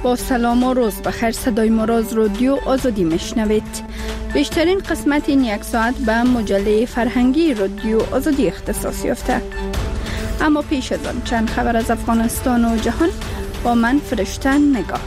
با سلام و روز بخیر. صدای مراز رادیو آزادی میشنوید. بیشترین قسمت این یک ساعت به مجله فرهنگی رادیو آزادی اختصاص یافته. اما پیش از آن چند خبر از افغانستان و جهان با من فرشته نگاه.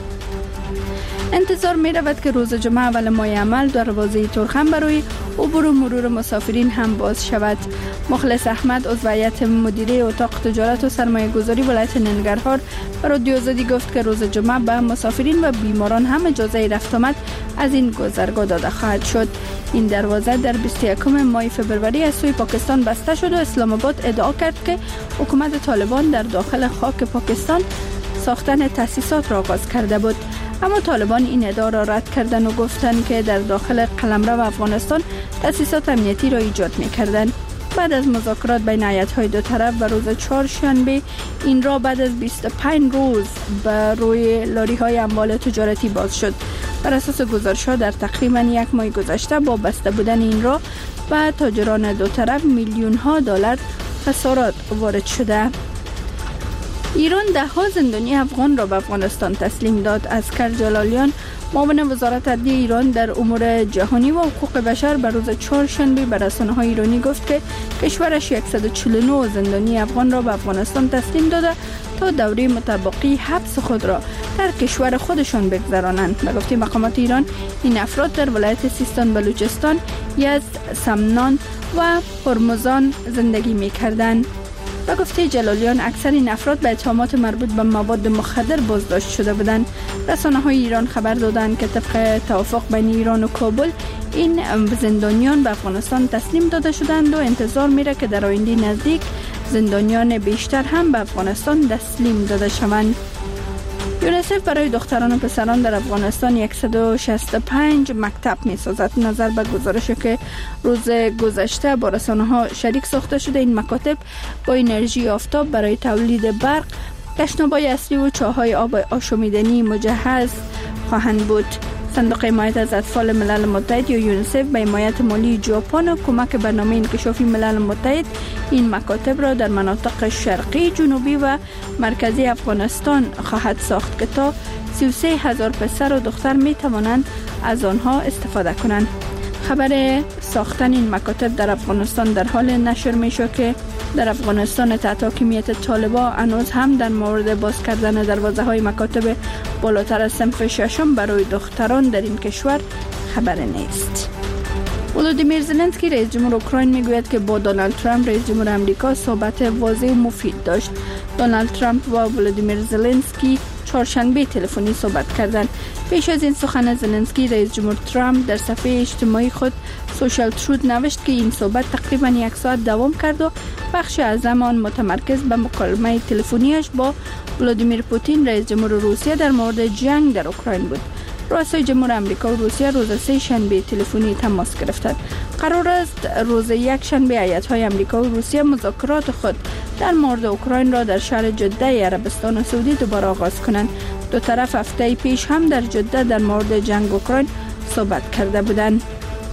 انتظار می رود که روز جمعه اول ماه عمل دروازه ترخم برای عبور و مرور مسافرین هم باز شود. مخلص احمد عضو هیئت مدیره اتاق تجارت و سرمایه گذاری ولایت ننگرهار به رادیو آزادی گفت که روز جمعه به مسافرین و بیماران هم اجازه رفت آمد از این گذرگاه داده خواهد شد. این دروازه در 21 ماه فوریه از سوی پاکستان بسته شد و اسلام آباد ادعا کرد که حکومت طالبان در داخل خاک پاکستان ساختن تأسیسات را آغاز کرده بود. اما طالبان این ادعا را رد کردند و گفتند که در داخل قلمرو افغانستان تأسیسات امنیتی را ایجاد می‌کردند. بعد از مذاکرات بین هیئت‌های دو طرف و روز چهارشنبه این را بعد از 25 روز به روی لاری‌های اموال تجارتی باز شد. بر اساس گزارش‌ها در تقریباً یک ماه گذشته با بسته بودن این را به تاجران دو طرف میلیون‌ها دلار خسارات وارد شده. ایران 10 زندانی افغان را به افغانستان تسلیم داد. اسکر جلالیان معاون وزارت عدلیه ایران در امور جهانی و حقوق بشر به روز چهارشنبه به رسانه‌های ایرانی گفت که کشورش 149 زندانی افغان را به افغانستان تسلیم داده تا دوره متبقی حبس خود را در کشور خودشان بگذرانند. به گفته مقامات ایران این افراد در ولایت سیستان، بلوچستان، یزد، سمنان و هرمزان زندگی می‌کردند. به گفته جلالیان اکثر این افراد به اتهامات مربوط به مواد مخدر بازداشت شده بودند. رسانه‌های ایران خبر دادند که طبق توافق بین ایران و کابل این زندانیان به افغانستان تسلیم داده شدند و انتظار میره که در آینده نزدیک زندانیان بیشتر هم به افغانستان تسلیم داده شوند. یونیسف برای دختران و پسران در افغانستان 165 مکتب می‌سازد. نظر به گزارشی که روز گذشته با رسانه‌ها شریک ساخته شده، این مکاتب با انرژی آفتاب برای تولید برق، تشناب‌های اصلی و چاه‌های آب آشامیدنی مجهز خواهند بود. صندوق حمایت از اطفال ملل متحد یا یونیسف به حمایت مالی ژاپن و کمک برنامه انکشافی ملل متحد این مکاتب را در مناطق شرقی، جنوبی و مرکزی افغانستان خواهد ساخت که تا 33,000 پسر و دختر می توانند از آنها استفاده کنند. خبر ساختن این مکاتب در افغانستان در حال نشر می شود که در افغانستان تحت حاکمیت طالبان هنوز هم در مورد باز کردن دروازه‌های مکاتب بالاتر از صنف ششم برای دختران در این کشور خبری نیست. ولودیمیر زلنسکی رئیس جمهور اوکراین میگوید که با دونالد ترامپ رئیس جمهور آمریکا صحبت واضح و مفید داشت. دونالد ترامپ و ولودیمیر زلنسکی چهارشنبه تلفنی صحبت کردند. پیش از این سخن زلنسکی رئیس جمهور ترامپ در صفحه اجتماعی خود سوشال ترود نوشت که این صحبت تقریبا 1 ساعت دوام کرد و بخش از آن متمرکز به مکالمه تلفنیش با ولادیمیر پوتین رئیس جمهور روسیه در مورد جنگ در اوکراین بود. رؤسای جمهور آمریکا و روسیه روز 3 شنبه تلفنی تماس گرفتند. قرار است روز 1 شنبه هیئت‌های آمریکا و روسیه مذاکرات خود در مورد اوکراین را در شهر جده عربستان سعودی دوباره آغاز کنند. دو طرف هفته پیش هم در جده در مورد جنگ اوکراین صحبت کرده بودند.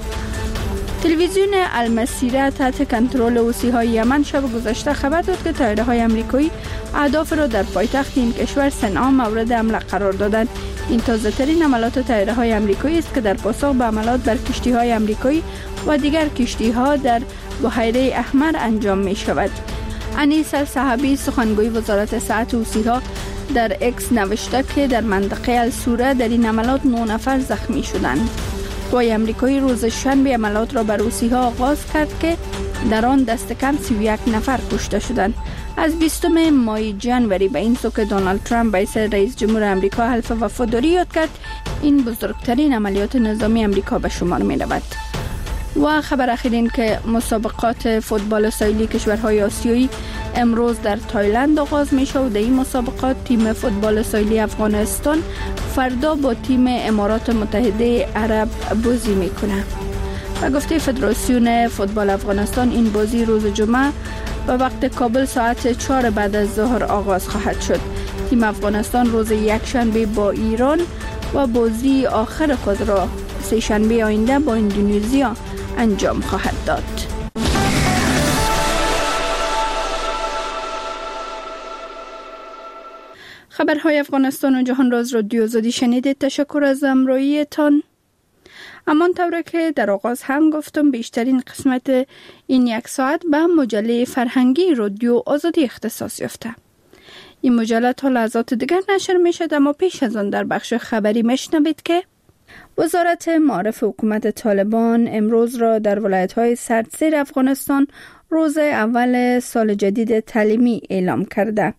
تلویزیون المسیره تحت کنترل حوثی‌های یمن شب گذشته خبر داد که طیاره‌های آمریکایی اهداف را در پایتخت این کشور صنعا مورد حمله قرار دادند. این تازه‌ترین حملات طیاره‌های آمریکایی است که در پاسخ به حملات بر کشتی‌های آمریکایی و دیگر کشتی‌ها در بحیره احمر انجام می‌شود. انیس الصحابی سخنگوی وزارت صحت حوثی‌ها در اکس نوشته که در منطقه السوره در این حملات 9 نفر زخمی شدند. قوای آمریکایی روز شنبه حملات را بر حوثی‌ها آغاز کرد که در آن دست کم 31 نفر کشته شدند. از 20 ماه جنوری به این سو که دونالد ترامپ به حیث رئیس جمهور آمریکا حلف وفاداری یاد کرد، این بزرگترین عملیات نظامی آمریکا به شمار می رود. و خبر اخیر این که مسابقات فوتبال ساحلی کشورهای آسیایی امروز در تایلند آغاز می شود. در این مسابقات تیم فوتبال ساحلی افغانستان فردا با تیم امارات متحده عرب بازی می کنه. و گفته فدراسیون فوتبال افغانستان این بازی روز جمعه و وقت کابل ساعت 4 بعد از ظهر آغاز خواهد شد. تیم افغانستان روز 1 شنبه با ایران و بازی آخر خود را 3 شنبه آینده با اندونزیا انجام خواهد داد. خبرهای افغانستان و جهان را از رادیو آزادی شنیدید. تشکر از همراهیتان. همان طوره که در آغاز هم گفتم، بیشترین قسمت این یک ساعت به مجله فرهنگی رادیو آزادی اختصاص یافته. این مجله تا لحظات دیگر نشر می شد، اما پیش از آن در بخش خبری میشنوید که وزارت معارف حکومت طالبان امروز را در ولایت‌های سردسیر افغانستان روز اول سال جدید تعلیمی اعلام کرده.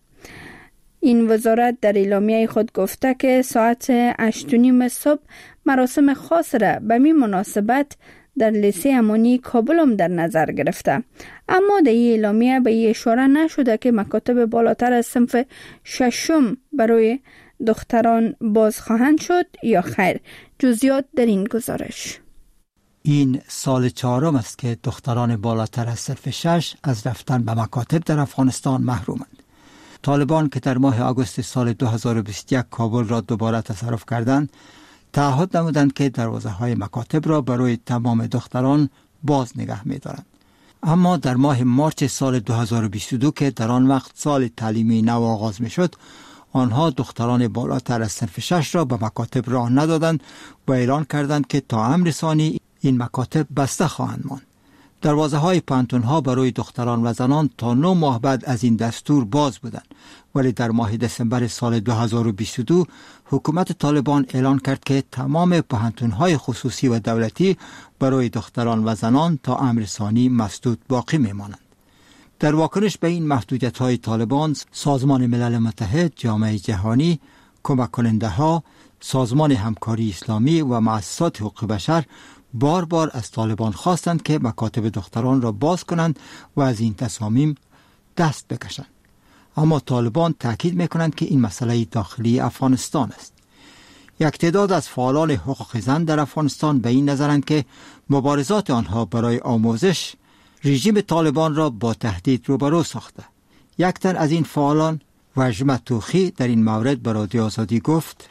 این وزارت در اعلامیه خود گفته که ساعت 8:30 صبح مراسم خاص را به می مناسبت در لیسه امانی کابل هم در نظر گرفته، اما در این اعلامیه به این اشاره نشده که مکاتب بالاتر از صنف 6 برای دختران باز خواهند شد یا خیر. جزئیات در این گزارش. این سال 4 است که دختران بالاتر از صنف 6 از رفتن به مکاتب در افغانستان محرومند. طالبان که در ماه آگوست سال 2021 کابل را دوباره تصرف کردند، تعهد نمودند که دروازه‌های مکاتب را برای تمام دختران باز نگه می‌دارند. اما در ماه مارس سال 2022 که در آن وقت سال تعلیمی نو آغاز می‌شد، آنها دختران بالاتر از صنف 6 را به مکاتب راه ندادند و اعلان کردند که تا امر ثانی این مکاتب بسته خواهند ماند. دروازه‌های پانتون‌ها برای دختران و زنان تا 9 ماه بعد از این دستور باز بودند، ولی در ماه دسامبر سال 2022 حکومت طالبان اعلان کرد که تمام پانتون‌های خصوصی و دولتی برای دختران و زنان تا امر ثانی مسدود باقی می‌مانند. در واکنش به این محدودیت‌های طالبان، سازمان ملل متحد، جامعه جهانی، کمک کننده‌ها، سازمان همکاری اسلامی و مؤسسات حقوق بشر بار بار از طالبان خواستند که مکاتب دختران را باز کنند و از این تصامیم دست بکشند. اما طالبان تاکید می‌کنند که این مسئله داخلی افغانستان است. یک تعداد از فعالان حقوق زن در افغانستان به این نظرند که مبارزات آنها برای آموزش رژیم طالبان را با تهدید روبرو ساخته. یک تن از این فعالان، وجمه توخی، در این مورد به رادیو آزادی گفت: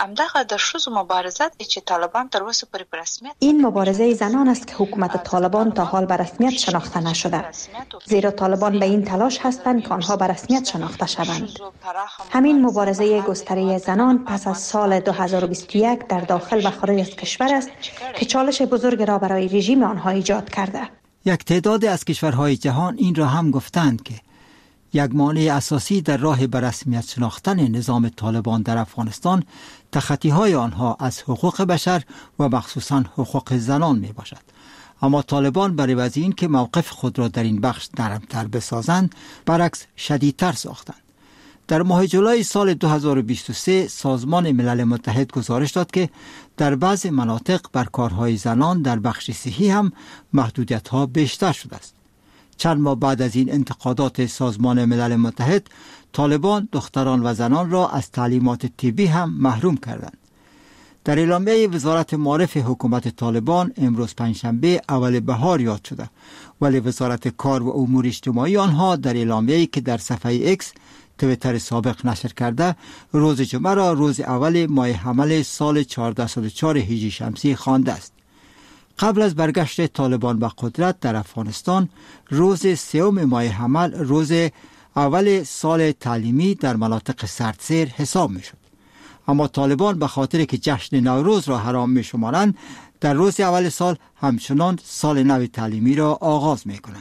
این مبارزه زنان است که حکومت طالبان تا حال به رسمیت شناخته نشده، زیرا طالبان به این تلاش هستند که آنها به رسمیت شناخته شوند. همین مبارزه گستره زنان پس از سال 2021 در داخل و خارج از کشور است که چالش بزرگ را برای رژیم آنها ایجاد کرده. یک تعداد از کشورهای جهان این را هم گفتند که یک مانع اساسی در راه به رسمیت شناختن نظام طالبان در افغانستان تخطی‌های آنها از حقوق بشر و مخصوصاً حقوق زنان می باشد. اما طالبان برای وضع این که موقف خود را در این بخش نرمتر بسازند، برعکس شدیدتر ساختند. در ماه جولای سال 2023 سازمان ملل متحد گزارش داد که در بعض مناطق بر کارهای زنان در بخش صحی هم محدودیت‌ها بیشتر شده است. چند ماه بعد از این انتقادات سازمان ملل متحد، طالبان دختران و زنان را از تعلیمات طبی هم محروم کردند. در اعلامیه وزارت معارف حکومت طالبان امروز پنجشنبه اول بهار یاد شده، ولی وزارت کار و امور اجتماعی آنها در اعلامیه‌ای که در صفحه ایکس توییتر سابق نشر کرده، روز جمعه را روز اول ماه حمل سال 1404 هجری شمسی خوانده است. قبل از برگشت طالبان به قدرت در افغانستان، روز 3 ماه حمل روز اول سال تعلیمی در مناطق سردسیر حساب می شد. اما طالبان به خاطر که جشن نوروز را حرام می شمارند، در روز اول سال همچنان سال نو تعلیمی را آغاز می کنند.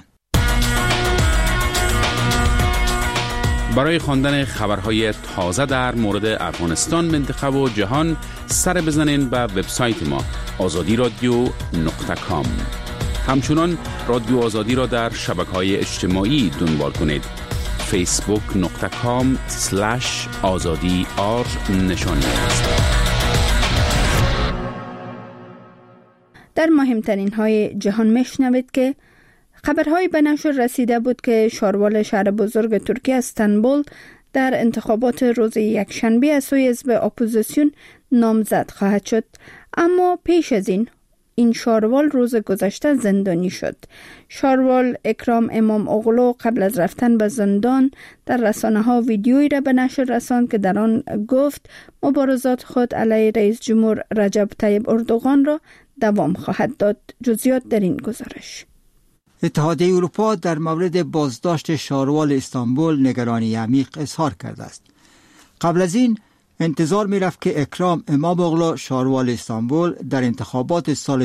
برای خواندن خبرهای تازه در مورد افغانستان، منطقه و جهان سر بزنین به وبسایت ما azadi.radio.com. همچنان رادیو آزادی را در شبکه‌های اجتماعی دنبال کنید. facebook.com/azadi_r نشانی است. در مهمترین های جهان میشنوید که خبرهای به نشر رسیده بود که شاروال شهر بزرگ ترکیه استانبول در انتخابات روز یکشنبه از سوی حزب اپوزیسیون نامزد خواهد شد، اما پیش از این شاروال روز گذشته زندانی شد. شاروال اکرام امام اغلو قبل از رفتن به زندان در رسانه‌ها ویدیویی را به نشر رساند که در آن گفت مبارزات خود علیه رئیس جمهور رجب طیب اردوغان را دوام خواهد داد. جزئیات در این گزارش. اتحادیه اروپا در مورد بازداشت شاروال استانبول نگرانی عمیق اظهار کرده است. قبل از این انتظار می رفت که اکرام اماموغلو شاروال استانبول در انتخابات سال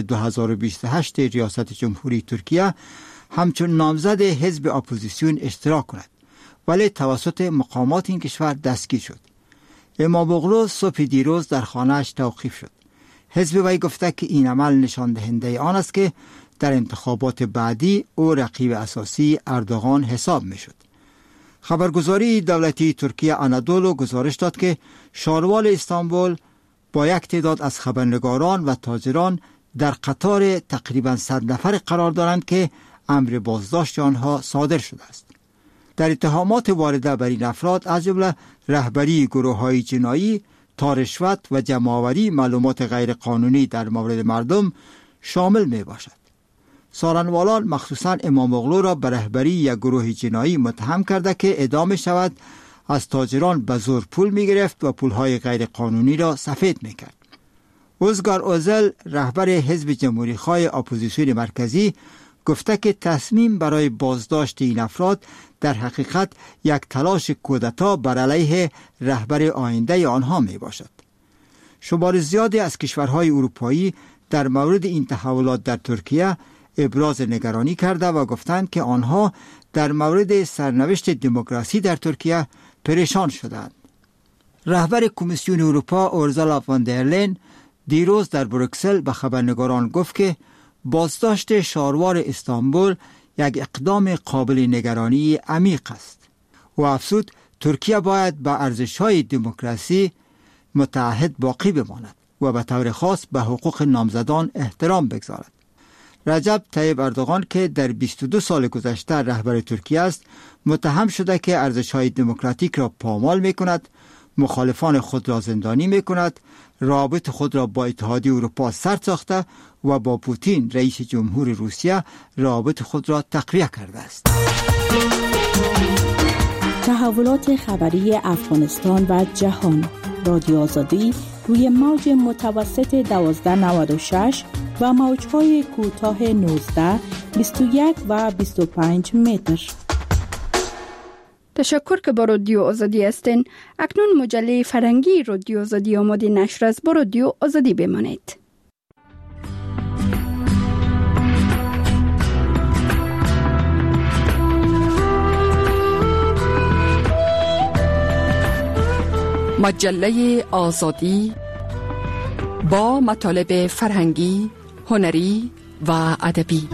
2028 ریاست جمهوری ترکیه همچون نامزد حزب اپوزیسیون اشتراک کند، ولی توسط مقامات این کشور دستگیر شد. اماموغلو صبح دیروز در خانه‌اش توقیف شد. حزب وی گفته که این عمل نشان دهنده آن است که در انتخابات بعدی او رقیب اساسی اردوغان حساب می شد. خبرگزاری دولتی ترکیه آنادولو گزارش داد که شاروال استانبول با یک تعداد از خبرنگاران و تاجران در قطار تقریباً 100 نفر قرار دارند که امر بازداشت آنها صادر شده است. در اتهامات وارده بر این افراد از جمله رهبری گروه‌های جنایی، رشوت و جمع‌آوری معلومات غیر قانونی در مورد مردم شامل می باشد. سارنوالان مخصوصاً اماموغلو را به رهبری یک گروه جنایی متهم کرده که ادعا شود از تاجران به زور پول می گرفت و پولهای غیر قانونی را سفید می کرد. اوزگار اوزل رهبر حزب جمهوری‌خواه اپوزیسیون مرکزی گفته که تصمیم برای بازداشت این افراد در حقیقت یک تلاش کودتا بر علیه رهبر آینده آنها می باشد. شمار زیادی از کشورهای اروپایی در مورد این تحولات در ترکیه ابراز نگرانی کرده و گفتند که آنها در مورد سرنوشت دموکراسی در ترکیه پریشان شدند. رهبر کمیسیون اروپا اورزالا فون در لین دیروز در بروکسل به خبرنگاران گفت که بازداشت شاروال استانبول یک اقدام قابل نگرانی عمیق است. و افزود ترکیه باید به ارزش‌های دموکراسی متعهد باقی بماند و به طور خاص به حقوق نامزدان احترام بگذارد. رجب طیب اردوغان که در 22 سال گذشته رهبر ترکیه است، متهم شده که ارزش‌های دموکراتیک را پامال می‌کند، مخالفان خود را زندانی می‌کند، رابط خود را با اتحادیه اروپا سر ساخته و با پوتین رئیس جمهور روسیه رابط خود را تقویه کرده است. تحولات خبری افغانستان و جهان. رادیو آزادی روی موج متوسط 1296 و موج‌های کوتاه 19، 21 و 25 متر. تشکر که با رادیو آزادی هستین. اکنون مجله فرهنگی رادیو آزادی آماده نشر است. با رادیو آزادی بمانید. مجله آزادی با مطالب فرهنگی، هنری و ادبی.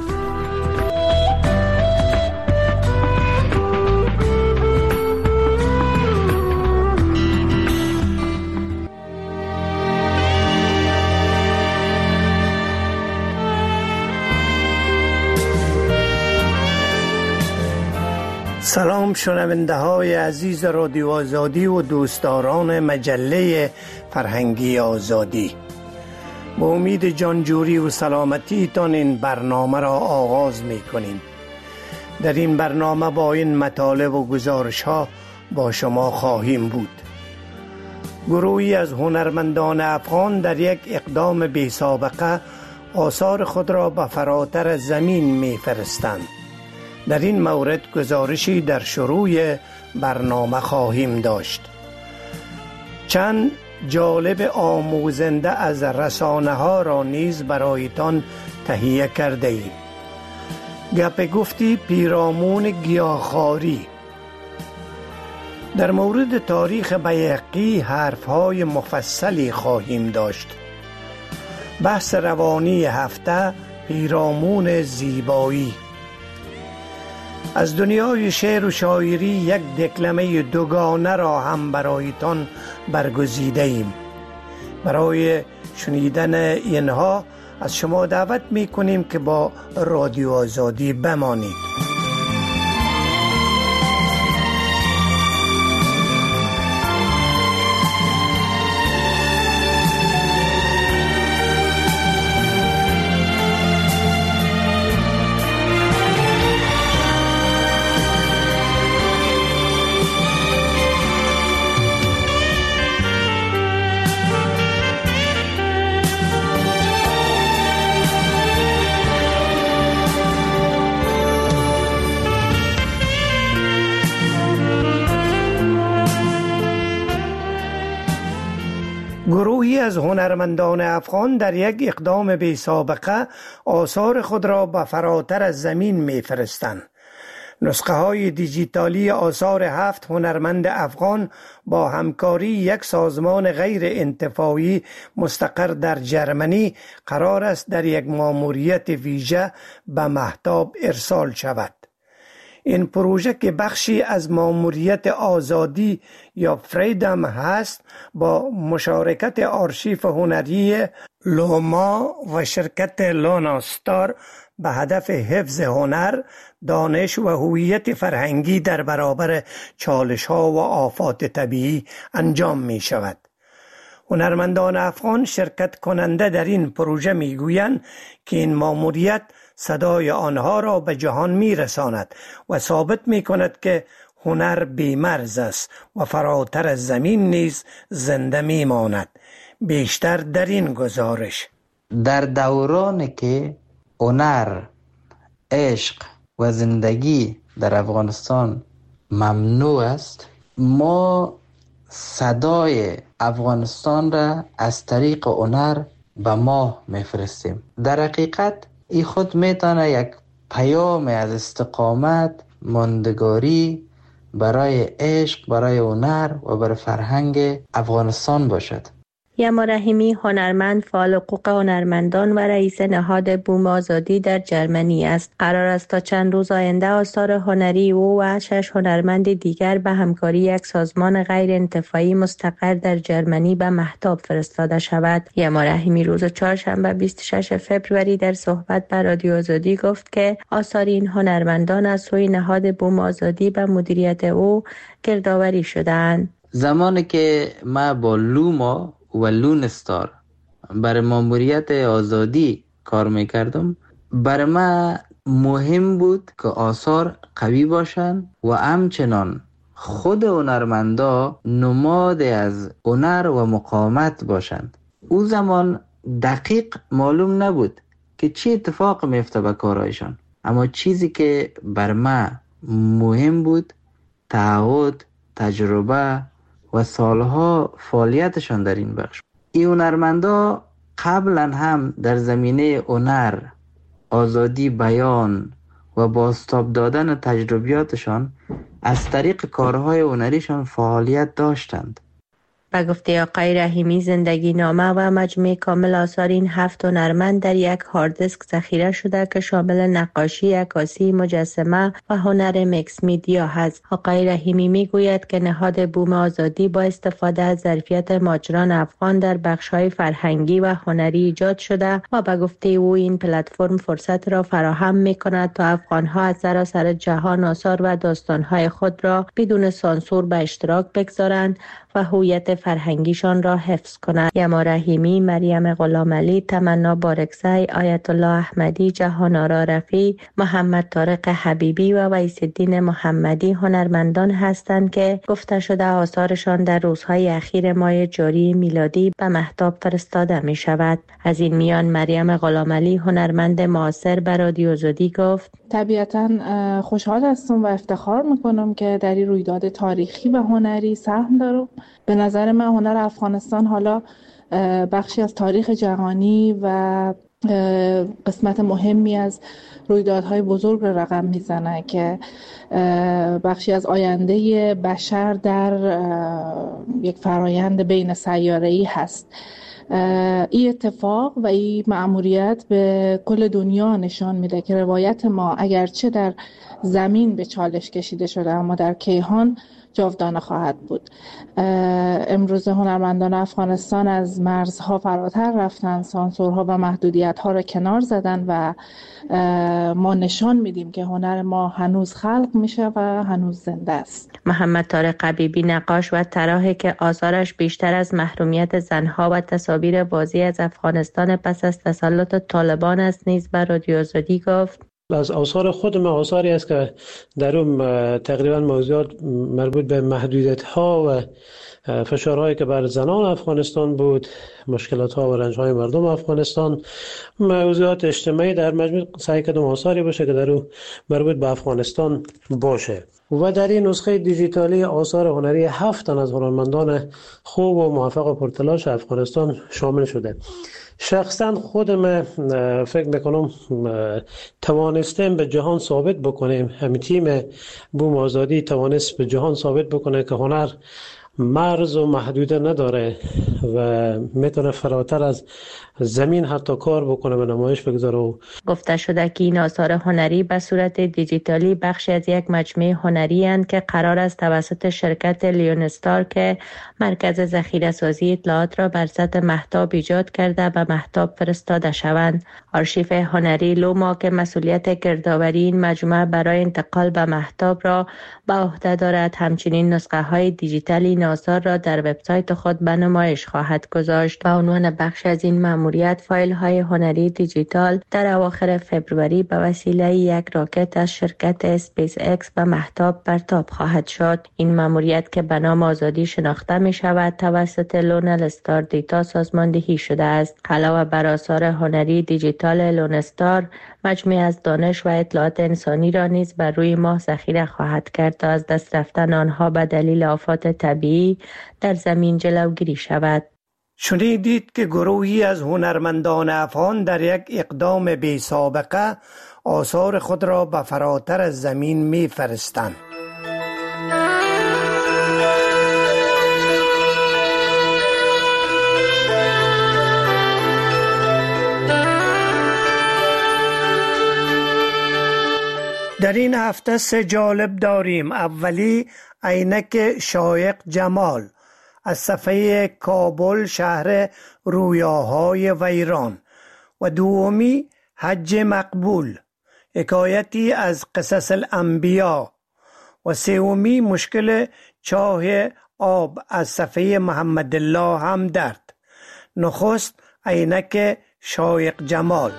سلام شنونده های عزیز رادیو آزادی و دوستداران مجله فرهنگی آزادی. با امید جانجوری و سلامتی تان این برنامه را آغاز می کنیم. در این برنامه با این مطالب و گزارش ها با شما خواهیم بود. گروهی از هنرمندان افغان در یک اقدام بی سابقه آثار خود را به فراتر زمین می فرستند. در این مورد گزارشی در شروع برنامه خواهیم داشت. چند جالب آموزنده از رسانه ها را نیز برایتان تهیه کرده ایم. گپ گفتی پیرامون گیاهخواری. در مورد تاریخ بیهقی حرف های مفصلی خواهیم داشت. بحث روانی هفته پیرامون زیبایی. از دنیای شعر و شاعری یک دکلمه دوگانه را هم برایتان برگزیده ایم. برای شنیدن اینها از شما دعوت می کنیم که با رادیو آزادی بمانید. گروهی از هنرمندان افغان در یک اقدام بی سابقه آثار خود را به فراتر از زمین می‌فرستند. نسخه های دیجیتالی آثار 7 هنرمند افغان با همکاری یک سازمان غیر انتفاعی مستقر در جرمنی قرار است در یک ماموریت ویژه به مهتاب ارسال شود. این پروژه که بخشی از ماموریت آزادی یا فریدم هست، با مشارکت آرشیف هنری لوما و شرکت لوناستار به هدف حفظ هنر، دانش و هویت فرهنگی در برابر چالش‌ها و آفات طبیعی انجام می شود. هنرمندان افغان شرکت کننده در این پروژه می گویند که این ماموریت صدای آنها را به جهان می رساند و ثابت می کند که هنر بی‌مرز است و فراتر از زمین نیز زنده می ماند. بیشتر در این گزارش. در دورانی که هنر، عشق و زندگی در افغانستان ممنوع است، ما صدای افغانستان را از طریق هنر به ماه میفرستیم. در حقیقت این خود میتونه یک پیام از استقامت، ماندگاری برای عشق، برای هنر و برای فرهنگ افغانستان باشد. یما رحیمی هنرمند، فعال حقوق هنرمندان و رئیس نهاد بوم آزادی در جرمنی است. قرار است تا چند روز آینده آثار هنری او و 6 هنرمند دیگر به همکاری یک سازمان غیر انتفاعی مستقر در جرمنی به مهتاب فرستاده شود. یما رحیمی روز چهارشنبه 26 فوریه در صحبت با رادیو آزادی گفت که آثار این هنرمندان از سوی نهاد بوم آزادی به مدیریت او گردآوری شدند. زمانی که ما با لوما و لونستار برای ماموریت آزادی کار میکردم، برای ما مهم بود که آثار قوی باشن و همچنان خود هنرمندا نماد از هنر و مقاومت باشند. او زمان دقیق معلوم نبود که چی اتفاق میفته به کارایشان، اما چیزی که بر ما مهم بود تعهد، تجربه و سالها فعالیتشان در این بخش. این هنرمندا قبلا هم در زمینه هنر، آزادی بیان و بازتاب دادن تجربیاتشان از طریق کارهای هنریشان فعالیت داشتند. به گفته آقای رحیمی، زندگی نامه و مجموعه کامل آثار این 7 هنرمند در یک هارد دیسک ذخیره شده که شامل نقاشی، عکاسی، مجسمه و هنر میکس میدیا هست. آقای رحیمی میگوید که نهاد بوم آزادی با استفاده از ظرفیت ماجران افغان در بخش‌های فرهنگی و هنری ایجاد شده و به گفته او این پلتفرم فرصت را فراهم می‌کند تا افغان‌ها از سراسر جهان آثار و داستان‌های خود را بدون سانسور به اشتراک بگذارند و هویت فرهنگیشان را حفظ کنند. یما رحیمی، مریم غلامعلی، تمنا بارکزی، آیت الله احمدی، جهان آرا رفیع، محمد طارق حبیبی و ویس الدین محمدی هنرمندان هستند که گفته شده آثارشان در روزهای اخیر ماه جاری میلادی به مهتاب فرستاده می شود. از این میان مریم غلامعلی هنرمند معاصر به رادیو آزادی گفت: طبیعتاً خوشحال هستم و افتخار میکنم که در این رویداد تاریخی و هنری سهم دارم. به نظر من هنر افغانستان حالا بخشی از تاریخ جهانی و قسمت مهمی از رویدادهای بزرگ را رقم میزنه که بخشی از آینده بشر در یک فرایند بین سیاره‌ای هست. این اتفاق و این مأموریت به کل دنیا نشان میده که روایت ما اگرچه در زمین به چالش کشیده شده اما در کیهان جاودانه خواهد بود. امروز هنرمندان افغانستان از مرزها فراتر رفتن، سانسورها و محدودیت‌ها را کنار زدن و ما نشان میدیم که هنر ما هنوز خلق میشه و هنوز زنده است. محمد طارق حبیبی، نقاش و طراحی که آثارش بیشتر از محرومیت زنها و تصاویر بازی از افغانستان پس از تسلط طالبان است، نیز به رادیو آزادی گفت: از آثار خودم آثاری است که در اون تقریبا موضوعات مربوط به محدودیت‌ها و فشارهایی که بر زنان افغانستان بود، مشکلات ها و رنج های مردم افغانستان، موضوعات اجتماعی، در مجموع سعی کردم آثاری باشه که در او مربوط به افغانستان باشه. و در این نسخه دیجیتالی آثار هنری 7 تن از هنرمندان خوب و موفق و پرتلاش افغانستان شامل شده. شخصا خودم فکر میکنم توانستیم به جهان ثابت بکنیم، همین تیم بوم آزادی توانست به جهان ثابت بکنه که هنر مرز و محدوده نداره و میتونه فراتر از زمین حتی کار بکنه و نمایش بگذاره. گفته شده که این آثار هنری به صورت دیجیتالی بخشی از یک مجموعه هنری اند که قرار است توسط شرکت لیونستار که مرکز ذخیره سازی اطلاعات را بر سطح مهتاب ایجاد کرده به مهتاب فرستاده شوند. آرشیف هنری لوما که مسئولیت گردآوری این مجموعه برای انتقال به مهتاب را به عهده دارد، همچنین نسخه های دیجیتال این آثار را در وبسایت خود به نمایش خواهد گذاشت. به عنوان بخش از این مأموریت فایل های هنری دیجیتال در اواخر فوریه به وسیله یک راکت از شرکت اسپیس اکس به مهتاب پرتاب خواهد شد. این مأموریت که به نام آزادی شناخته می شود توسط لونل-استار دیتا سازماندهی شده است. علاوه بر آثار هنری دیجیتال، لونستار مجموعه از دانش و اطلاعات انسانی را نیز بر روی ماه ذخیره خواهد کرد تا از دست رفتن آنها به دلیل آفات طبیعی در زمین جلوگیری شود. شنیدید که گروهی از هنرمندان افغان در یک اقدام بی سابقه آثار خود را به فراتر از زمین می فرستند. در این هفته 3 جالب داریم. اولی عینک شایق جمال از صفحه کابل شهر رویاهای ویران و دومی حج مقبول حکایتی از قصص الانبیا و سومی مشکل چاه آب از صفحه محمد الله همدرد. نخست عینک شایق جمال.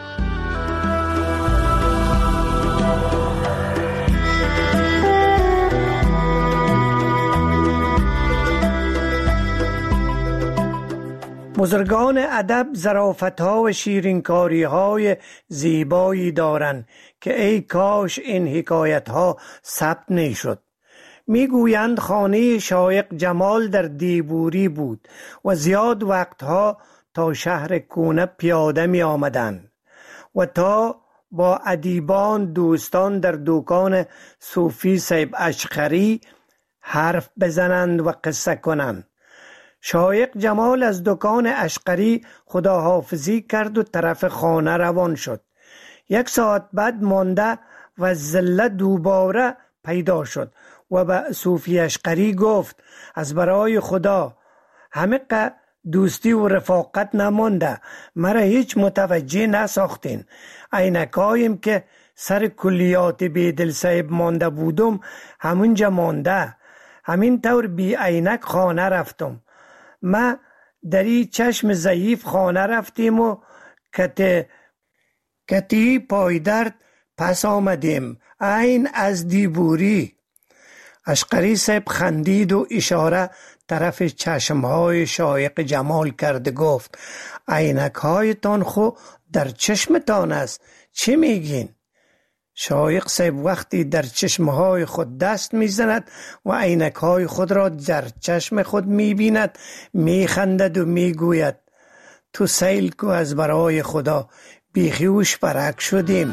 بزرگان ادب ظرافت‌ها و شیرینکاری‌های زیبایی دارند که ای کاش این حکایت‌ها ثبت نشد. میگویند خانه شایق جمال در دیبوری بود و زیاد وقتها تا شهر کونه پیاده می آمدند و تا با ادیبان دوستان در دکان صوفی صاحب اشقری حرف بزنند و قصه کنند. شایق جمال از دکان اشقری خداحافظی کرد و طرف خانه روان شد. 1 ساعت بعد مانده و زله دوباره پیدا شد و به صوفی اشقری گفت از برای خدا همه دوستی و رفاقت نمانده، مرا هیچ متوجه نساختین. عینکایم که سر کلیات بیدل صاحب مانده بودم همونجا مانده، همین طور بی عینک خانه رفتم. ما در این چشم ضعیف خانه رفتیم و کتی پایدرد پس آمدیم عین از دیبوری. اشقری صاحب خندید و اشاره طرف چشمهای شایق جمال کرد، گفت عینک هایتان خو در چشمتان است، چی میگین؟ شایق صاحب وقتی در چشمهای خود دست میزند و عینکهای خود را در چشم خود میبیند میخندد و میگوید تو سیل کو از برای خدا، بیخیوش برک شدیم.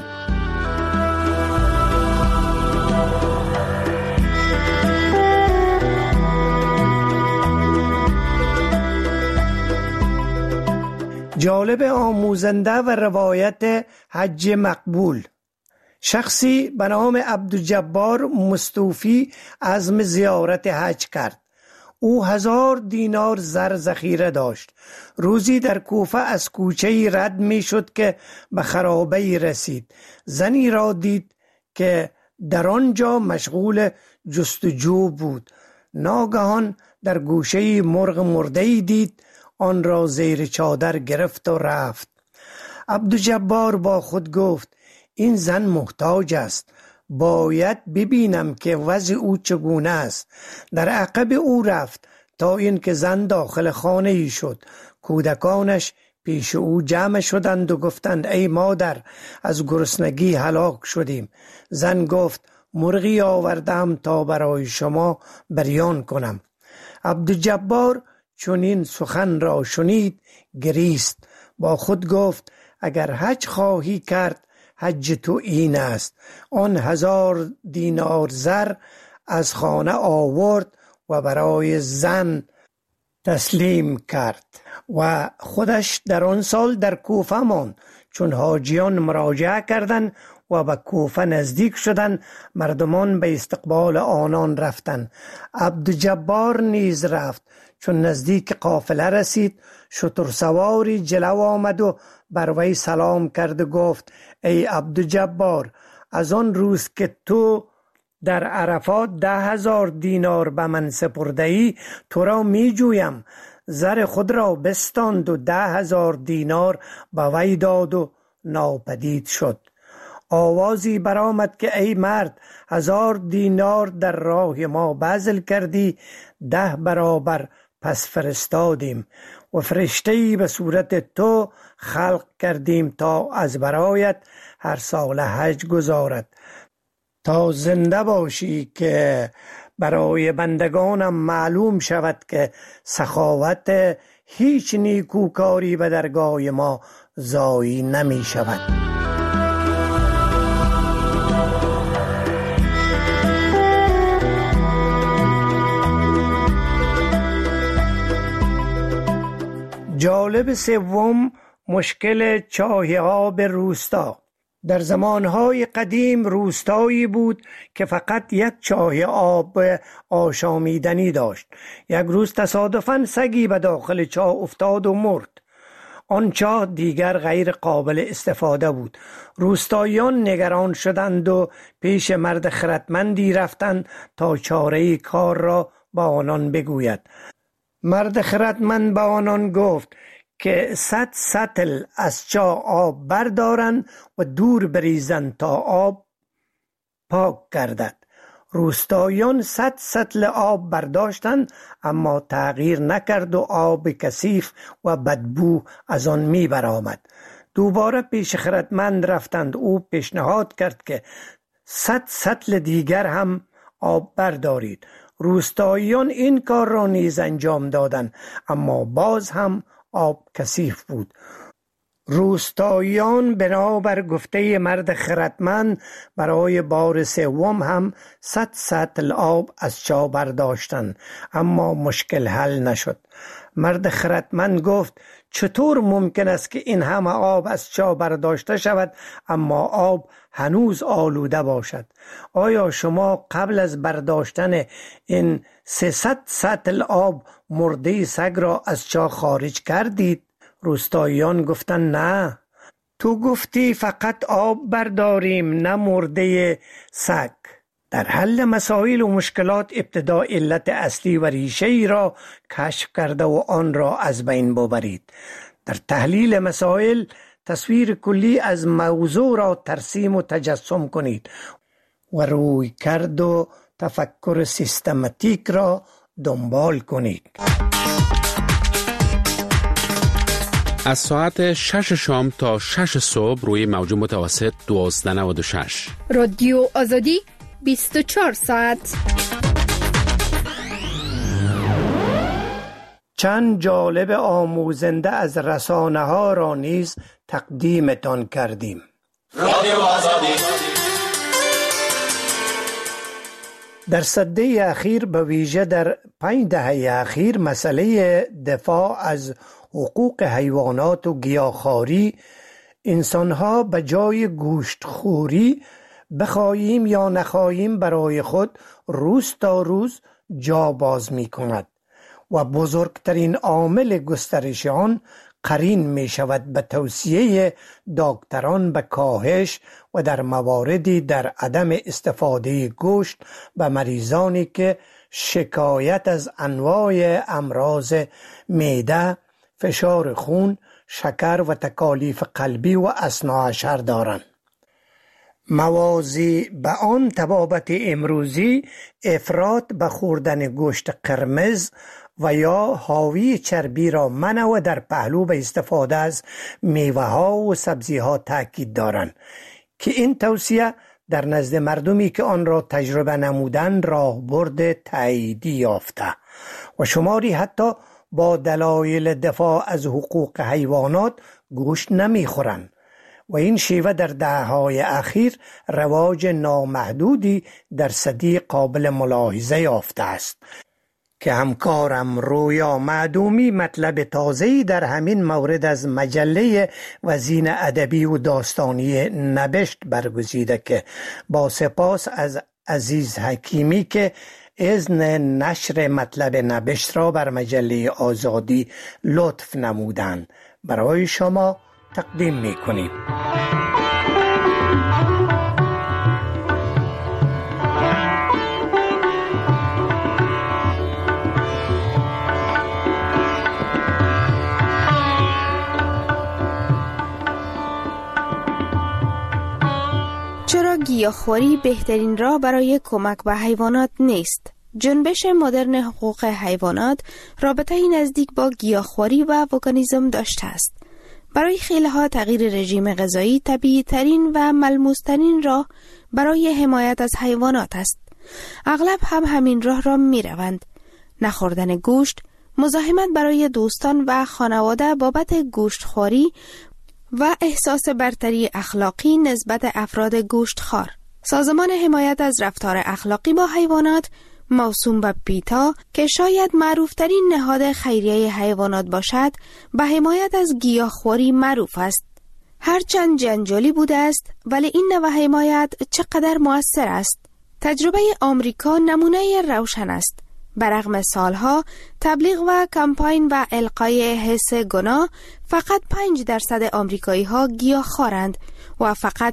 جالب آموزنده و روایت حج مقبول. شخصی به نام عبدالجبار مستوفی عزم زیارت حج کرد. او 1000 دینار زر ذخیره داشت. روزی در کوفه از کوچه‌ای رد می شد که به خرابه‌ای رسید. زنی را دید که در آنجا مشغول جستجو بود. ناگهان در گوشه‌ای مرغ مرده‌ای دید، آن را زیر چادر گرفت و رفت. عبدالجبار با خود گفت این زن محتاج است، باید ببینم که وضع او چگونه است. در عقب او رفت تا اینکه زن داخل خانه ای شد. کودکانش پیش او جمع شدند و گفتند ای مادر، از گرسنگی هلاک شدیم. زن گفت مرغی آوردم تا برای شما بریان کنم. عبدالجبار چون این سخن را شنید گریست. با خود گفت اگر حج خواهی کرد حج تو این است. آن 1000 دینار زر از خانه آورد و برای زن تسلیم کرد و خودش در آن سال در کوفه ماند. چون حاجیان مراجعه کردند و به کوفه نزدیک شدند، مردمان به استقبال آنان رفتند. عبدالجبار نیز رفت. چون نزدیک قافله رسید، شترسواری جلو آمد و بر وی سلام کرد و گفت ای عبدالجبار، از آن روز که تو در عرفات 10,000 دینار به من سپرده ای، تو را می جویم. زر خود را بستاند و 10,000 دینار به وی داد و ناپدید شد. آوازی برآمد که ای مرد، 1000 دینار در راه ما بذل کردی، 10 برابر پس فرستادیم و فرشته‌ای به صورت تو خلق کردیم تا از برایت هر سال حج گزارد، تا زنده باشی که برای بندگانم معلوم شود که سخاوت هیچ نیکوکاری به درگاه ما ضایع نمی شود. جالب سوم، مشکل چاه آب روستا. در زمانهای قدیم روستایی بود که فقط یک چاه آب آشامیدنی داشت. یک روز تصادفاً سگی به داخل چاه افتاد و مرد. آن چاه دیگر غیر قابل استفاده بود. روستاییان نگران شدند و پیش مرد خردمندی رفتند تا چاره کار را با آنان بگوید. مرد خردمند با آنان گفت که 100 سطل از چاه آب بردارند و دور بریزند تا آب پاک گردد. روستاییان 100 سطل آب برداشتند، اما تغییر نکرد و آب کثیف و بدبو از آن می برآمد. دوباره پیش خردمند رفتند. او پیشنهاد کرد که 100 سطل دیگر هم آب بردارید. روستاییان این کار را نیز انجام دادند، اما باز هم آب کثیف بود. روستاییان بنابر گفته مرد خردمند برای بار سوم هم 100 سطل آب از چاه برداشتند، اما مشکل حل نشد. مرد خردمند گفت چطور ممکن است که این همه آب از چاه برداشته شود اما آب هنوز آلوده باشد؟ آیا شما قبل از برداشتن این 300 سطل آب مرده سگ را از چاه خارج کردید؟ روستاییان گفتند نه، تو گفتی فقط آب برداریم، نه مرده سگ. در حل مسائل و مشکلات ابتدا علت اصلی و ریشه ای را کشف کرده و آن را از بین ببرید. در تحلیل مسائل تصویر کلی از موضوع را ترسیم و تجسم کنید و روی کرد و تفکر سیستماتیک را دنبال کنید. از ساعت 6 شام تا 6 صبح روی موج متوسط 1296 رادیو آزادی 24 ساعت. چند جالب آموزنده از رسانه ها را نیز تقدیمتان کردیم. رادیو آزادی. در سده اخیر، به ویژه در 5 دهه اخیر، مسئله دفاع از حقوق حیوانات و گیاهخواری، انسانها به جای گوشتخوری بخواهیم یا نخواهیم برای خود روز تا روز جا باز می کند و بزرگترین عامل گسترش آن قرین می شود به توصیه دکتران به کاهش و در مواردی در عدم استفاده گوشت به مریضانی که شکایت از انواع امراض معده، فشار خون، شکر و تکالیف قلبی و اثناعشر دارند. موازی به آن طبابت امروزی افراط به خوردن گوشت قرمز و یا حاوی چربی را منع و در پهلو به استفاده از میوه ها و سبزی ها تاکید دارند که این توصیه در نزد مردمی که آن را تجربه نمودند راهبرد تاییدی یافته و شماری حتی با دلایل دفاع از حقوق حیوانات گوشت نمیخورند و این شیوه در دهه‌های اخیر رواج نامحدودی در صدی قابل ملاحظه یافته است که همکارم رویا معدومی مطلب تازه‌ای در همین مورد از مجله وزین ادبی و داستانی نبشت برگزیده که با سپاس از عزیز حکیمی که اذن نشر مطلب نبشت را بر مجله آزادی لطف نمودند برای شما تقدیم می‌کنیم. چرا گیاهخواری بهترین راه برای کمک به حیوانات نیست؟ جنبش مدرن حقوق حیوانات رابطه‌ای نزدیک با گیاهخواری و وگانیسم داشته است. برای خیلی‌ها تغییر رژیم غذایی طبیعی‌ترین و ملموس‌ترین راه برای حمایت از حیوانات است. اغلب هم همین راه را می‌روند. نخوردن گوشت، مزاحمت برای دوستان و خانواده بابت گوشتخواری و احساس برتری اخلاقی نسبت افراد گوشتخوار. سازمان حمایت از رفتار اخلاقی با حیوانات موسوم به پیتا که شاید معروفترین نهاد خیریه حیوانات باشد به حمایت از گیاهخواری معروف است. هرچند جنجالی بوده است ولی این نوع حمایت چقدر مؤثر است. تجربه آمریکا نمونه روشن است. برغم سالها تبلیغ و کمپاین و القای حس گناه فقط 5% آمریکایی ها گیاهخوارند و فقط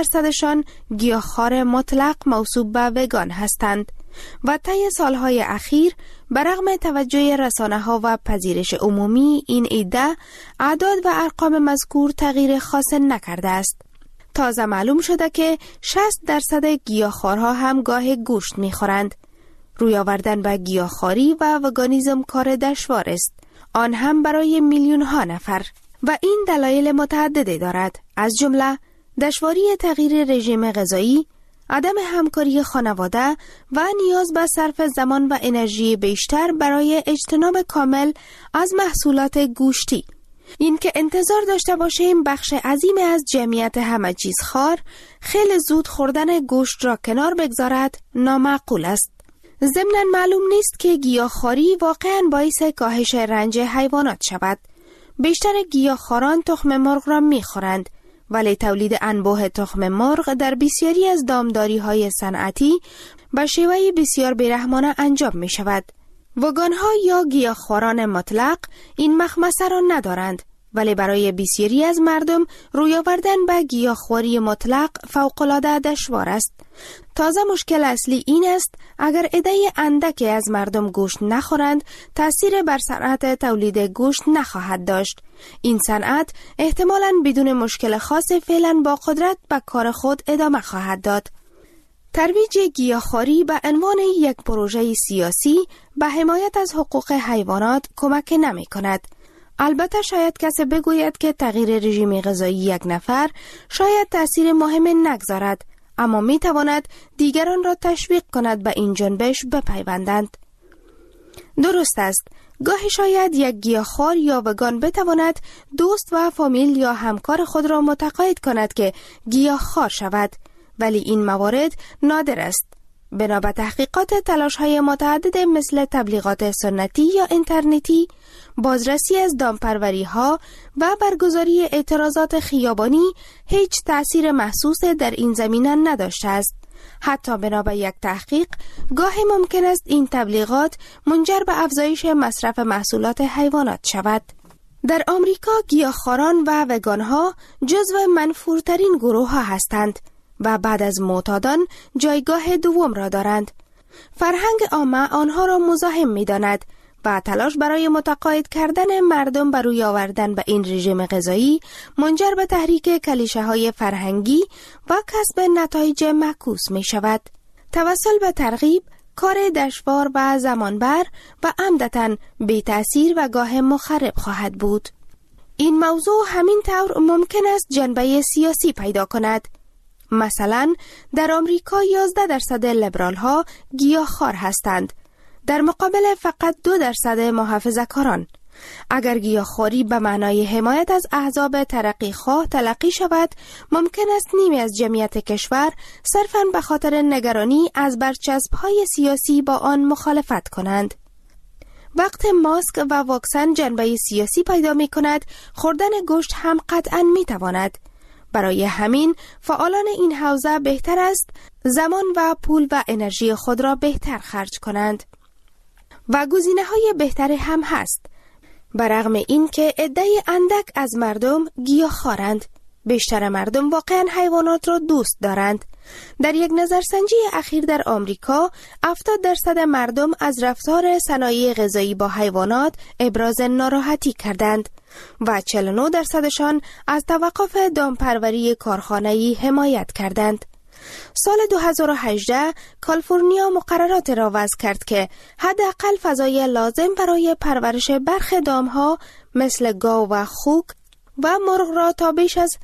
3% گیاهخوار مطلق موسوم به وگان هستند و طی سالهای اخیر برغم توجه رسانه‌ها و پذیرش عمومی این ایده اعداد و ارقام مذکور تغییر خاص نکرده است. تازه معلوم شده که 60% گیاهخوارها هم گاه گوشت می‌خورند. روی آوردن به گیاهخواری و وگانیسم کار دشوار است، آن هم برای میلیون‌ها نفر و این دلایل متعددی دارد، از جمله دشواری تغییر رژیم غذایی، عدم همکاری خانواده و نیاز به صرف زمان و انرژی بیشتر برای اجتناب کامل از محصولات گوشتی. این که انتظار داشته باشیم بخش عظیمی از جمعیت همه چیز خوار خیلی زود خوردن گوشت را کنار بگذارد نامعقول است. ضمناً معلوم نیست که گیاهخواری واقعاً باعث کاهش رنج حیوانات شود. بیشتر گیاهخواران تخم مرغ را می‌خورند، ولی تولید انبوه تخم مرغ در بسیاری از دامداری‌های صنعتی به شیوه بسیار بیرحمانه انجام می‌شود. وگان‌ها یا گیاهخواران مطلق این مخمسه را ندارند، ولی برای بسیاری از مردم روی آوردن به گیاهخواری مطلق فوق‌العاده دشوار است. تازه مشکل اصلی این است اگر عده اندکی از مردم گوشت نخورند تأثیر بر صنعت تولید گوشت نخواهد داشت. این صنعت احتمالاً بدون مشکل خاص فعلاً با قدرت به کار خود ادامه خواهد داد. ترویج گیاهخواری به عنوان یک پروژه سیاسی به حمایت از حقوق حیوانات کمک نمی کند. البته شاید کسی بگوید که تغییر رژیم غذایی یک نفر شاید تأثیر مهم نگذارد، اما می تواند دیگران را تشویق کند به این جنبش بپیوندند. درست است، گاهی شاید یک گیاهخوار یا وگان بتواند دوست و فامیل یا همکار خود را متقاعد کند که گیاهخوار شود، ولی این موارد نادر است. بنا به تحقیقات تلاش‌های متعدد مثل تبلیغات سنتی یا اینترنتی، بازرسی از دامپروری‌ها و برگزاری اعتراضات خیابانی هیچ تأثیر محسوس در این زمینه نداشته است. حتی بنا به یک تحقیق، گاهی ممکن است این تبلیغات منجر به افزایش مصرف محصولات حیوانات شود. در آمریکا گیاهخواران و وگان‌ها جزو منفورترین گروه‌ها هستند و بعد از معتادان جایگاه دوم را دارند. فرهنگ عامه آنها را مزاحم می‌داند و تلاش برای متقاعد کردن مردم بر روی آوردن به این رژیم غذایی منجر به تحریک کلیشه‌های فرهنگی و کسب نتایج معکوس می‌شود. توسل به ترغیب، کار دشوار و زمانبر و عمدتاً بی تأثیر و گاه مخرب خواهد بود. این موضوع همین طور ممکن است جنبه سیاسی پیدا کند. مثلا در آمریکا 11% لیبرال ها گیاهخوار هستند، در مقابل فقط 2% محافظه‌کاران. اگر گیاهخواری به معنای حمایت از احزاب ترقیخواه تلقی شود، ممکن است نیمی از جمعیت کشور صرفاً به خاطر نگرانی از برچسب‌های سیاسی با آن مخالفت کنند. وقت ماسک و واکسن جنبه سیاسی پیدا می کند، خوردن گوشت هم قطعاً می تواند. برای همین فعالان این حوزه بهتر است زمان و پول و انرژی خود را بهتر خرج کنند. و گزینه‌های بهتری هم هست. برغم این که عده‌ای اندک از مردم گیاهخوارند، بیشتر مردم واقعاً حیوانات را دوست دارند. در یک نظرسنجی اخیر در آمریکا 70% مردم از رفتار صنایع غذایی با حیوانات ابراز ناراحتی کردند و 49% از توقف دامپروری کارخانه‌ای حمایت کردند. سال 2018 کالیفرنیا مقررات را وضع کرد که حداقل فضای لازم برای پرورش برخی دامها مثل گاو و خوک و مرغ را تا بیش از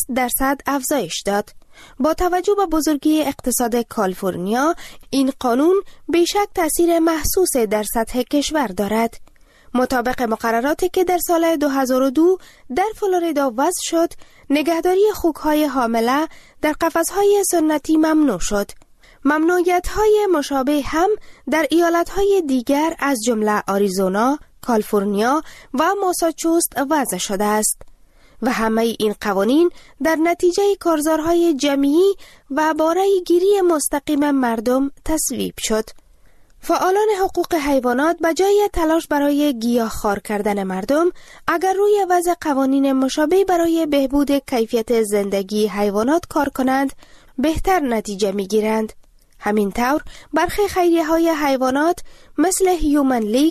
60% افزایش داد. با توجه به بزرگی اقتصاد کالیفرنیا، این قانون بیشک تأثیر محسوس در سطح کشور دارد. مطابق مقرراتی که در سال 2002 در فلوریدا وضع شد، نگهداری خوک‌های حامله در قفس‌های سنتی ممنوع شد. ممنوعیت‌های مشابه هم در ایالت‌های دیگر از جمله آریزونا، کالیفرنیا و ماساچوست وضع شده است و همه این قوانین در نتیجه کارزارهای جمعی و با رأی گیری مستقیم مردم تصویب شد. فعالان حقوق حیوانات به جای تلاش برای گیاهخوار کردن مردم، اگر روی وضع قوانین مشابه برای بهبود کیفیت زندگی حیوانات کار کنند، بهتر نتیجه می‌گیرند. همین طور برخی خیریه‌های حیوانات مثل هیومن لیگ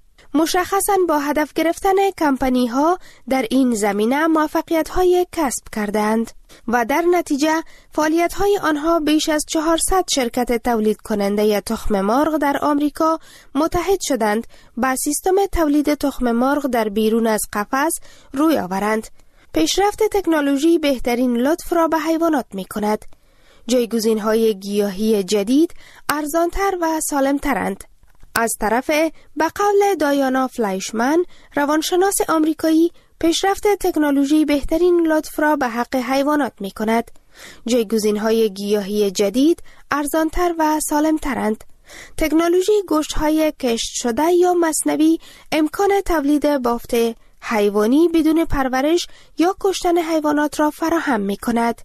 مشخصاً با هدف گرفتن کمپانی‌ها در این زمینه موفقیت‌های کسب کردند و در نتیجه فعالیت‌های آنها بیش از 400 شرکت تولید کننده تخم مرغ در آمریکا متحد شدند با سیستم تولید تخم مرغ در بیرون از قفس روی آورند. پیشرفت تکنولوژی بهترین لطف را به حیوانات می‌کند. جایگزین‌های گیاهی جدید ارزان‌تر و سالم‌ترند. از طرف به قول دایانا فلایشمن، روانشناس آمریکایی، پیشرفت تکنولوژی بهترین لطف را به حق حیوانات می کند. جایگزین‌های گیاهی جدید ارزان‌تر و سالم‌ترند. تکنولوژی گوشت‌های کشت شده یا مصنوعی امکان تولید بافت حیوانی بدون پرورش یا کشتن حیوانات را فراهم می کند.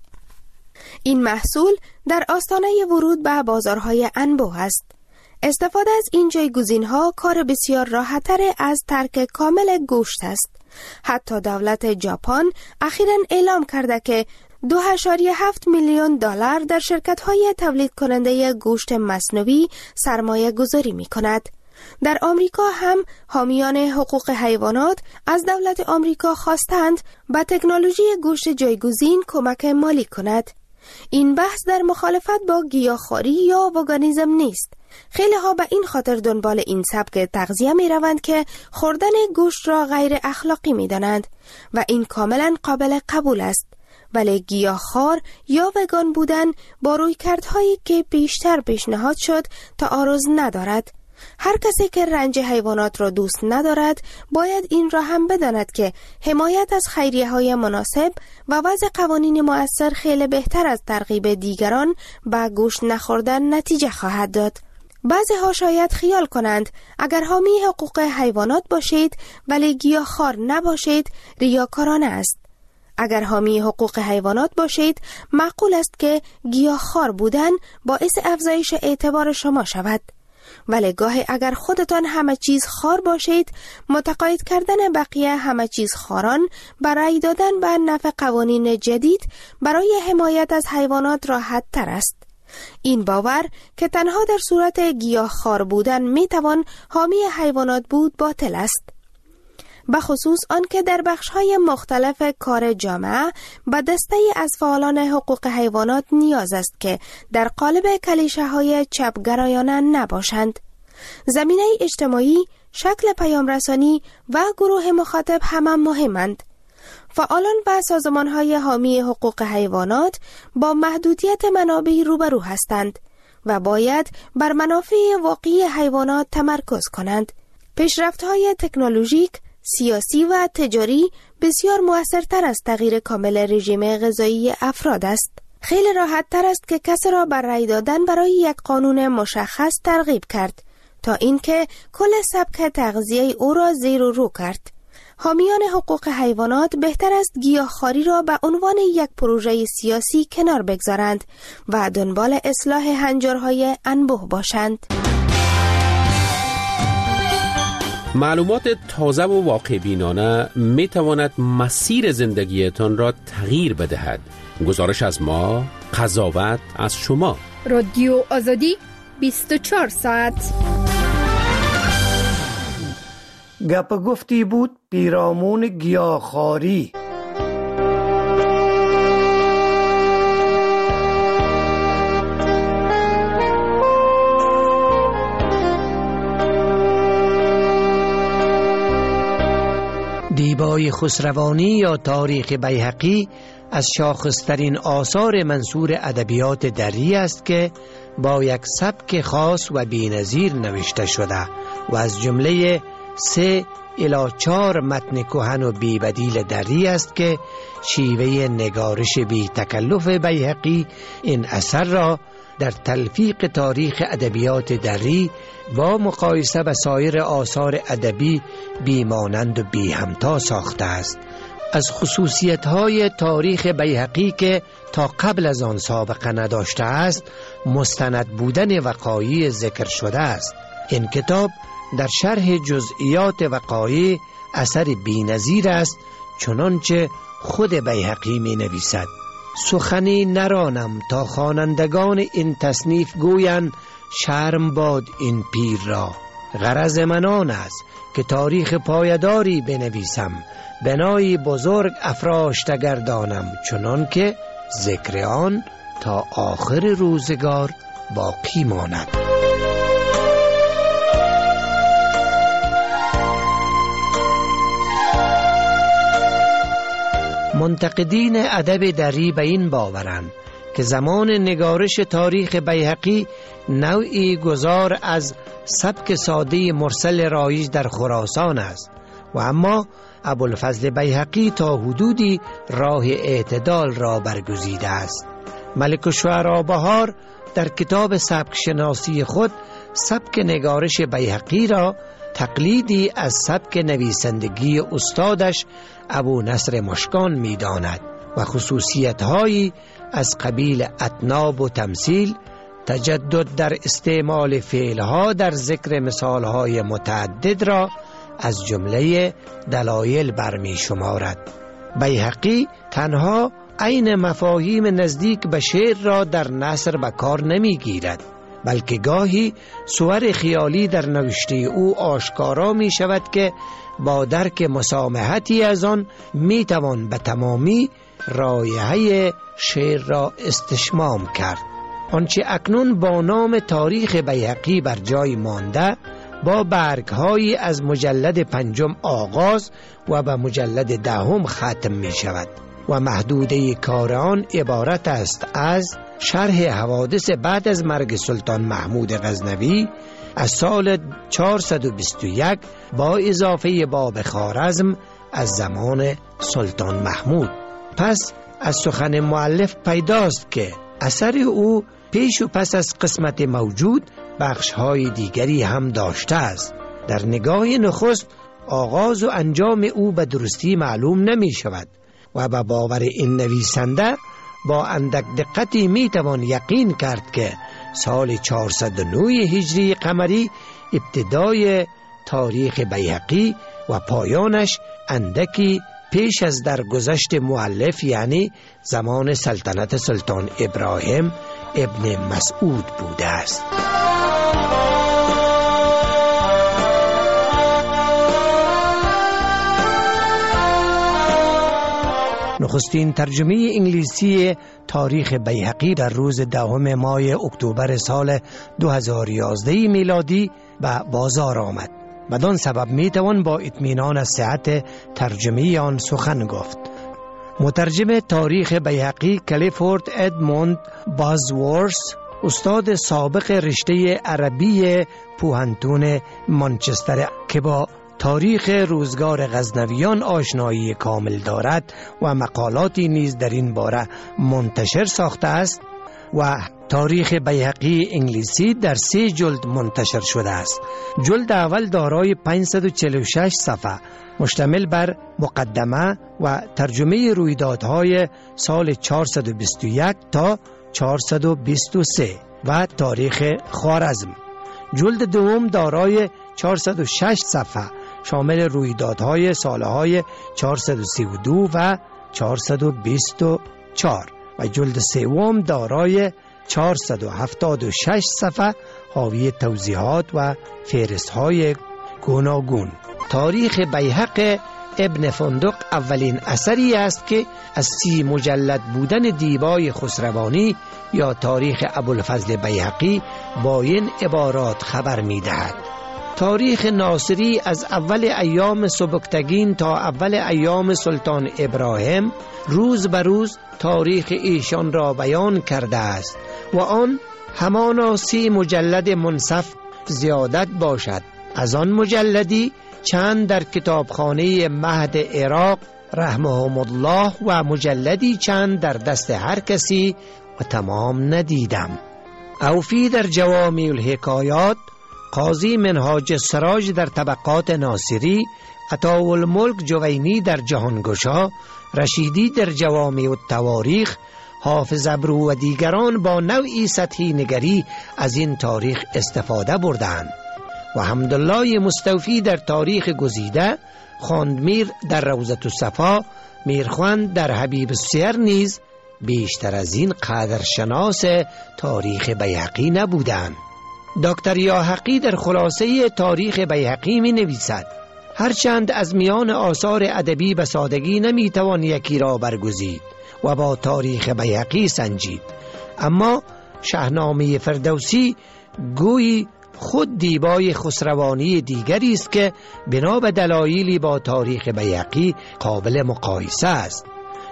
این محصول در آستانه ورود به بازارهای انبوه است. استفاده از این جایگزین‌ها کار بسیار راحت‌تر از ترک کامل گوشت است. حتی دولت ژاپن اخیراً اعلام کرده که $2.7 میلیون در شرکت‌های تولید کننده گوشت مصنوعی سرمایه گذاری می‌کند. در آمریکا هم حامیان حقوق حیوانات از دولت آمریکا خواستند به تکنولوژی گوشت جایگزین کمک مالی کند. این بحث در مخالفت با گیاهخواری یا وگانیسم نیست. خیلی ها به این خاطر دنبال این سبک تغذیه می روند که خوردن گوشت را غیر اخلاقی می دانند و این کاملا قابل قبول است. ولی گیاهخوار یا وگان بودن با رویکردهایی که بیشتر پیشنهاد شد تعارض ندارد. هر کسی که رنج حیوانات را دوست ندارد باید این را هم بداند که حمایت از خیریه‌های مناسب و وضع قوانین مؤثر خیلی بهتر از ترغیب دیگران به گوشت نخوردن نتیجه خواهد داد. بعضی ها شاید خیال کنند اگر حامی حقوق حیوانات باشید ولی گیاهخوار نباشید ریاکارانه است. اگر حامی حقوق حیوانات باشید معقول است که گیاهخوار بودن باعث افزایش اعتبار شما شود. ولی گاهی اگر خودتان همه چیز خوار باشید، متقاعد کردن بقیه همه چیز خواران برای دادن به نفع قوانین جدید برای حمایت از حیوانات راحت تر است. این باور که تنها در صورت گیاهخوار بودن میتوان حامی حیوانات بود باطل است. به خصوص آنکه در بخش‌های مختلف کار جامعه به دسته‌ای از فعالان حقوق حیوانات نیاز است که در قالب کلیشه‌های چپگرایانه نباشند. زمینه اجتماعی، شکل پیامرسانی و گروه مخاطب همه مهمند. فعالان و سازمان‌های حامی حقوق حیوانات با محدودیت منابعی روبرو هستند و باید بر منافع واقعی حیوانات تمرکز کنند. پیشرفت‌های تکنولوژیک، سیاسی و تجاری بسیار مؤثرتر از تغییر کامل رژیم غذایی افراد است. خیلی راحت تر است که کسی را بر رأی دادن برای یک قانون مشخص ترغیب کرد تا اینکه کل سبک تغذیه او را زیر و رو کرد. حامیان حقوق حیوانات بهتر است گیاهخواری را به عنوان یک پروژه سیاسی کنار بگذارند و دنبال اصلاح هنجارهای انبوه باشند. معلومات تازه و واقع بینانه می تواند مسیر زندگیتان را تغییر بدهد. گزارش از ما، قضاوت از شما. رادیو آزادی 24 ساعت. گپ گفتی بود پیرامون گیاهخواری. دیبای خسروانی یا تاریخ بیهقی از شاخصترین آثار منثور ادبیات دری است که با یک سبک خاص و بی‌نظیر نوشته شده و از جمله 3 الی 4 متن کهن و بی‌بدیل دری است که شیوه نگارش بی تکلف بیهقی این اثر را در تلفیق تاریخ ادبیات دری با مقایسه با سایر آثار ادبی بیمانند و بی همتا ساخته است. از خصوصیت‌های تاریخ بیهقی که تا قبل از آن سابقه نداشته است، مستند بودن وقایع ذکر شده است. این کتاب در شرح جزئیات وقایع اثر بی‌نظیر است، چنانچه خود بیهقی می نویسد: سخنی نرانم تا خوانندگان این تصنیف گویند شرم باد این پیر را. غرض من آن است که تاریخ پایداری بنویسم، بنایی بزرگ افراشته گردانم، چنان که ذکر آن تا آخر روزگار باقی ماند. منتقدین ادب دری به این باورند که زمان نگارش تاریخ بیهقی نوعی گذار از سبک ساده مرسل رایج در خراسان است و اما ابوالفضل بیهقی تا حدودی راه اعتدال را برگزیده است. ملک الشعراء بهار در کتاب سبک شناسی خود سبک نگارش بیهقی را تقلیدی از سبک نویسندگی استادش ابو نصر مشکان می داند و خصوصیت‌هایی از قبیل اطناب و تمثیل، تجدد در استعمال فعلها در ذکر مثالهای متعدد را از جمله دلایل برمی شمارد. بیهقی تنها عین مفاهیم نزدیک به شعر را در نثر به کار نمی گیرد، بلکه گاهی صور خیالی در نوشته او آشکارا می شود که با درک مسامحتی از آن می توان به تمامی رایحه شعر را استشمام کرد. آنچه اکنون با نام تاریخ بیهقی بر جای مانده با برگ‌هایی از مجلد 5 آغاز و به مجلد 10 ختم می شود و محدوده کار آن عبارت است از شرح حوادث بعد از مرگ سلطان محمود غزنوی از سال 421 با اضافه باب خوارزم از زمان سلطان محمود. پس از سخن مؤلف پیداست که اثر او پیش و پس از قسمت موجود بخش‌های دیگری هم داشته است. در نگاه نخست آغاز و انجام او به درستی معلوم نمی شود و به باور این نویسنده با اندک دقتی می توان یقین کرد که سال 409 هجری قمری ابتدای تاریخ بیهقی و پایانش اندکی پیش از درگذشت مؤلف، یعنی زمان سلطنت سلطان ابراهیم ابن مسعود بوده است. نخستین ترجمه انگلیسی تاریخ بیهقی در روز 10 ماه اکتبر سال 2011 میلادی به بازار آمد. بدان سبب میتوان با اطمینان از صحت ترجمه آن سخن گفت. مترجم تاریخ بیهقی کلیفورد ادموند بازورث، استاد سابق رشته عربی پوهنتون مانچستر که با تاریخ روزگار غزنویان آشنایی کامل دارد و مقالاتی نیز در این باره منتشر ساخته است و تاریخ بیهقی انگلیسی در 3 جلد منتشر شده است. جلد اول دارای 546 صفحه مشتمل بر مقدمه و ترجمه رویدادهای سال 421 تا 423 و تاریخ خوارزم. جلد دوم دارای 406 صفحه شامل رویدادهای سالهای 432 و 424 و جلد سوم دارای 476 صفحه حاوی توضیحات و فهرست‌های گوناگون. تاریخ بیهق ابن فندق اولین اثری است که از 30 مجلد بودن دیبای خسروانی یا تاریخ ابوالفضل بیهقی با این عبارات خبر می‌دهد: تاریخ ناصری از اول ایام سبکتگین تا اول ایام سلطان ابراهیم روز به روز تاریخ ایشان را بیان کرده است و آن همانا 30 مجلد منصف زیادت باشد. از آن مجلدی چند در کتابخانه مهد عراق رحمهم الله و مجلدی چند در دست هر کسی و تمام ندیدم. اوفی در جوامع الحکایات، قاضی منهاج السراج در طبقات ناصری، عطاءالملک جوینی در جهانگشا، رشیدی در جوامع التواریخ، حافظ ابرو و دیگران با نوعی سطحی نگری از این تاریخ استفاده بردند و حمدالله مستوفی در تاریخ گزیده، خواندمیر در روضة الصفا، میرخوند در حبیب السیر نیز بیشتر از این قدرشناس تاریخ بیهقی نبودند. دکتر یاحقی در خلاصه تاریخ بیهقی می نویسد: هرچند از میان آثار ادبی به سادگی نمی توان یکی را برگزید و با تاریخ بیهقی سنجید، اما شاهنامه فردوسی گویی خود دیبای خسروانی دیگری است که بنا به دلایلی با تاریخ بیهقی قابل مقایسه است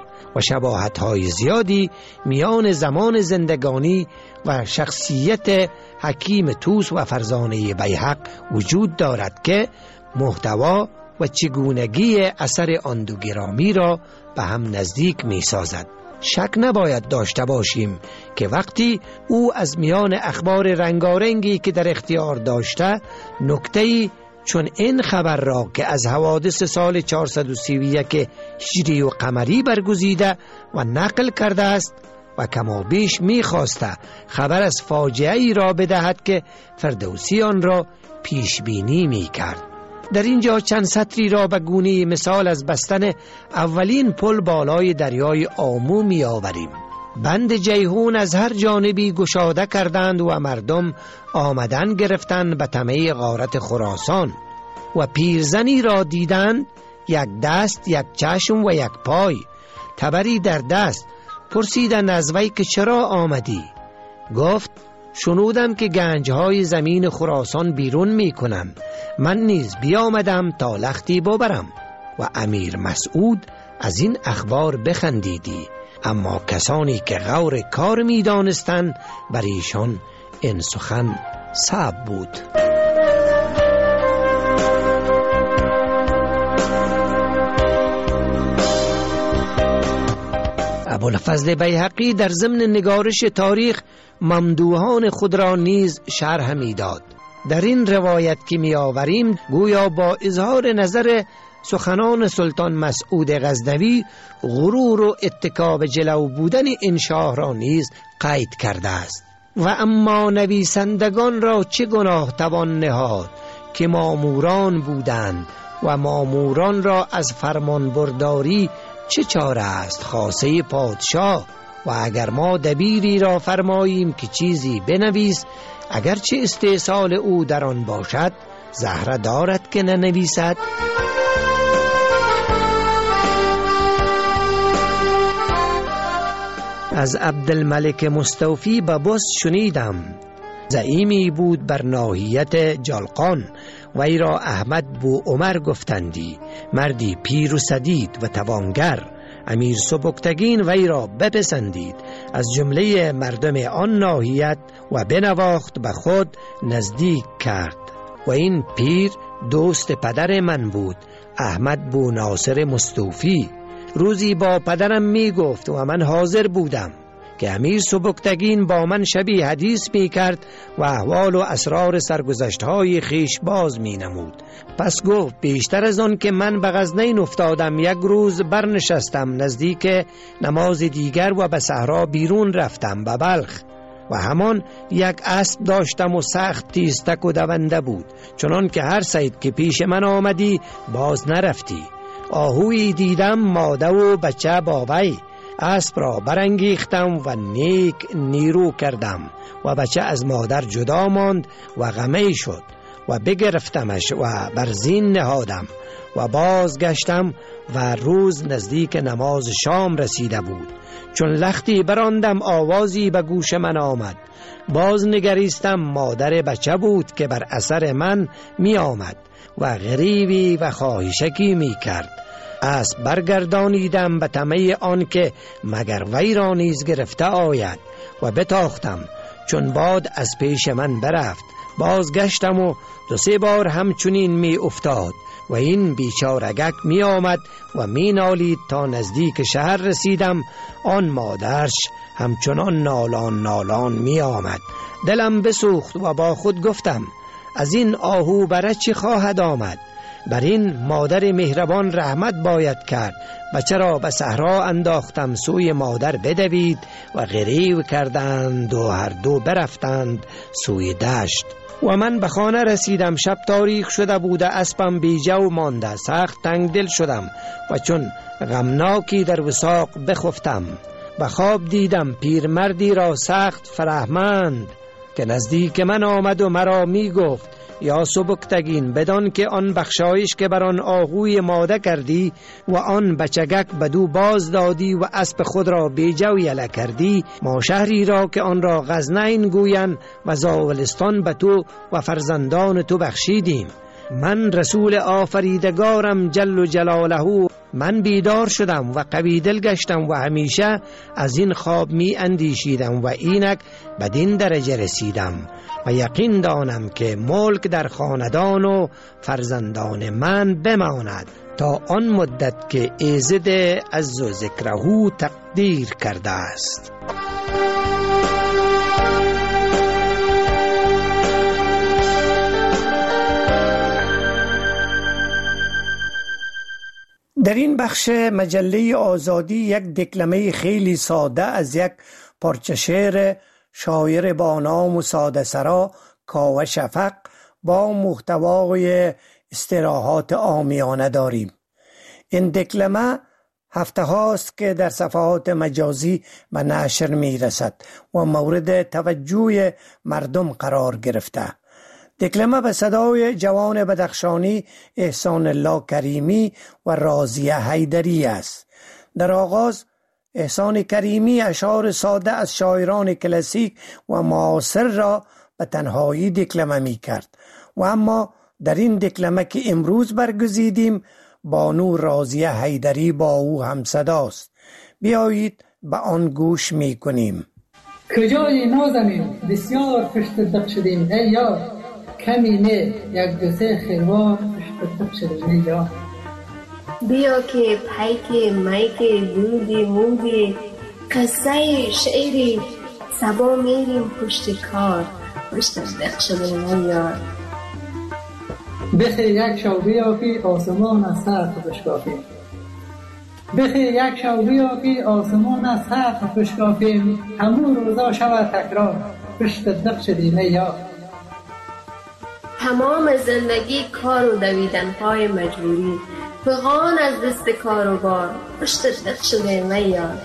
و شباهت‌های زیادی میان زمان زندگانی و شخصیت حکیم طوس و فرزانه بیهق وجود دارد که محتوا و چگونگی اثر آن دو گرامی را به هم نزدیک می سازد. شک نباید داشته باشیم که وقتی او از میان اخبار رنگارنگی که در اختیار داشته نکته‌ای چون این خبر را که از حوادث سال 431 هجری و قمری برگزیده و نقل کرده است و کما بیش می‌خواسته خبر از فاجعه ای را بدهد که فردوسی آن را پیش بینی می‌کرد. در اینجا چند سطری را به گونه مثال از بستن اولین پل بالای دریای آمو می آوریم. بند جیهون از هر جانبی گشاده کردند و مردم آمدن گرفتند به طمع غارت خراسان و پیرزنی را دیدند، یک دست، یک چشم و یک پای، تبری در دست. پرسیدند از وی که چرا آمدی؟ گفت شنودم که گنجهای زمین خراسان بیرون می کنند، من نیز بیامدم تا لختی ببرم. و امیر مسعود از این اخبار بخندیدی، اما کسانی که غور کار می دانستند بر ایشان این سخن صعب بود. ابوالفضل بیهقی در ضمن نگارش تاریخ ممدوحان خود را نیز شرح می داد. در این روایت که می آوریم گویا با اظهار نظر سخنان سلطان مسعود غزنوی غرور و اتکا به جلو بودن این شاه را نیز قید کرده است. و اما نویسندگان را چه گناه توان نهاد که ماموران بودند و ماموران را از فرمان برداری چه چاره است خاصه پادشاه. و اگر ما دبیری را فرماییم که چیزی بنویس، اگرچه استحصال او در آن باشد، زهره دارد که ننویسد. از عبدالملک مستوفی به بس شنیدم. زعیمی بود بر ناحیت جلقان، وی را احمد بو عمر گفتندی. مردی پیر و سدید و توانگر. امیر سبکتگین وی را بپسندید از جمله مردم آن ناحیت و بنواخت به خود نزدیک کرد. و این پیر دوست پدر من بود، احمد بو ناصر مستوفی. روزی با پدرم می گفت و من حاضر بودم که امیر سبکتگین با من شبی حدیث می کرد و احوال و اسرار سرگذشت‌های خیش باز می نمود. پس گفت بیشتر از آن که من به غزنین افتادم، یک روز برنشستم نزدیک نماز دیگر و به صحرا بیرون رفتم به بلخ و همان یک اسب داشتم و سخت تیزتک و دونده بود، چنان که هر صید که پیش من آمدی باز نرفتی. آهویی دیدم ماده و بچه بابی. اسب را برانگیختم و نیک نیرو کردم و بچه از مادر جدا ماند و غمی شد و بگرفتمش و بر زین نهادم و بازگشتم و روز نزدیک نماز شام رسیده بود. چون لختی براندم آوازی به گوش من آمد. باز نگریستم، مادر بچه بود که بر اثر من می آمد و غریبی و خواهشکی می کرد. اسب برگردانیدم به طمع آن که مگر وی را نیز گرفته آید و بتاختم. چون باد از پیش من برفت، بازگشتم و 2-3 بار همچنین می افتاد و این بیچارگک می آمد و می نالید تا نزدیک شهر رسیدم. آن مادرش همچنان نالان می آمد. دلم بسوخت و با خود گفتم از این آهو برای چی خواهد آمد؟ بر این مادر مهربان رحمت باید کرد. بچه را به صحرا انداختم، سوی مادر بدوید و غریو کردند و هر دو برفتند سوی دشت. و من به خانه رسیدم. شب تاریک شده بود، اسبم بیجو مانده. سخت تنگ دل شدم و چون غمناکی در وثاق بخفتم. به خواب دیدم پیرمردی را سخت فرهمند که نزدیک من آمد و مرا می گفت یا سبکتگین، بدان که آن بخشایش که بر آن آهوی ماده کردی و آن بچگک بدو باز دادی و اسب خود را بیجو یله کردی، ما شهری را که آن را غزنین گویند و زاولستان به تو و فرزندان تو بخشیدیم. من رسول آفریدگارم جل جلاله. من بیدار شدم و قوی دل گشتم و همیشه از این خواب می اندیشیدم و اینک بدین درجه رسیدم و یقین دانم که ملک در خاندان و فرزندان من بماند تا آن مدت که ایزد عز و ذکره تقدیر کرده است. در این بخش مجله آزادی یک دکلمه خیلی ساده از یک پارچه شعر شاعر با نام و ساده سرا کاوه شفق با محتوای استراحات عامیانه داریم. این دکلمه هفته هاست که در صفحات مجازی به نشر می رسد و مورد توجه مردم قرار گرفته. دکلمه به صدای جوان بدخشانی احسان الله کریمی و راضیه حیدری است. در آغاز احسان کریمی اشعار ساده از شاعران کلاسیک و معاصر را به تنهایی دکلمه می کرد و اما در این دکلمه که امروز برگزیدیم بانو راضیه حیدری با او هم صداست. بیایید به آن گوش می کنیم. کجای نازنین بسیار پشت دق شدیم ای یار، کمی نه 1-2 خیروار پشت دق شدیم ای یار. بیا که پیک میک دودی مودی قصه شعری سبا میریم پشت کار پشت دق شدیم ای یار. بخی یک شو بیا که آسمان از سقف بشکافیم، بخی یک شو بیا که آسمان از سقف بشکافیم، همون روزا شود تکرار پشت دق شدیم ای یار. تمام زندگی کار و دویدن پای مجبوری، فغان از دست کار و بار پشت دق شدیم ای یار.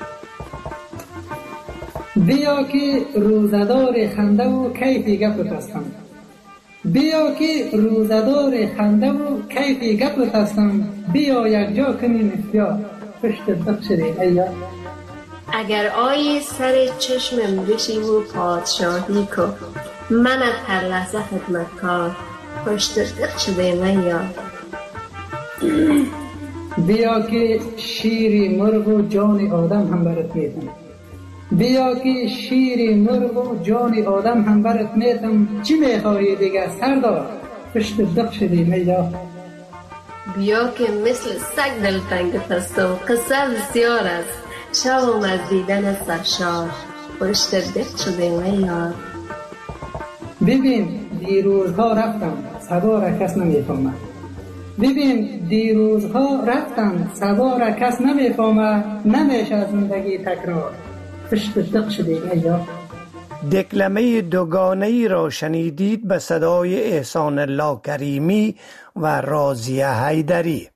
بیا که روزدار خنده و کیفی گپ هستم، بیا که روزدار خنده و کیفی گپ هستم، بیا یک جا کنیم اختیار پشت دق شدیم ای یار. اگر آی سر چشمم بشی و پادشاهی کو من از هر لحظه خدمتکار پشت دق شده من یاد. بیا که شیری مرغ و جان آدم هم برات میتم، بیا که شیری مرغ و جان آدم هم برات میتم، چی میخوایی دیگه سردار پشت دق شدی من یاد. بیا که مثل سگ دلتنگت هستم، قصه بسیار است شوم از دیدن سرشار پشت دق شده من یاد. ببین دیروزها رفتم صدا را کس نمیفهمه، ببین دیروزها رفتم صدا را کس نمیفهمه، نمیشه زندگی تکرار پشت دق شده من یاد. دکلمه دوگانه‌ای را شنیدید به صدای احسان الله کریمی و راضیه حیدری.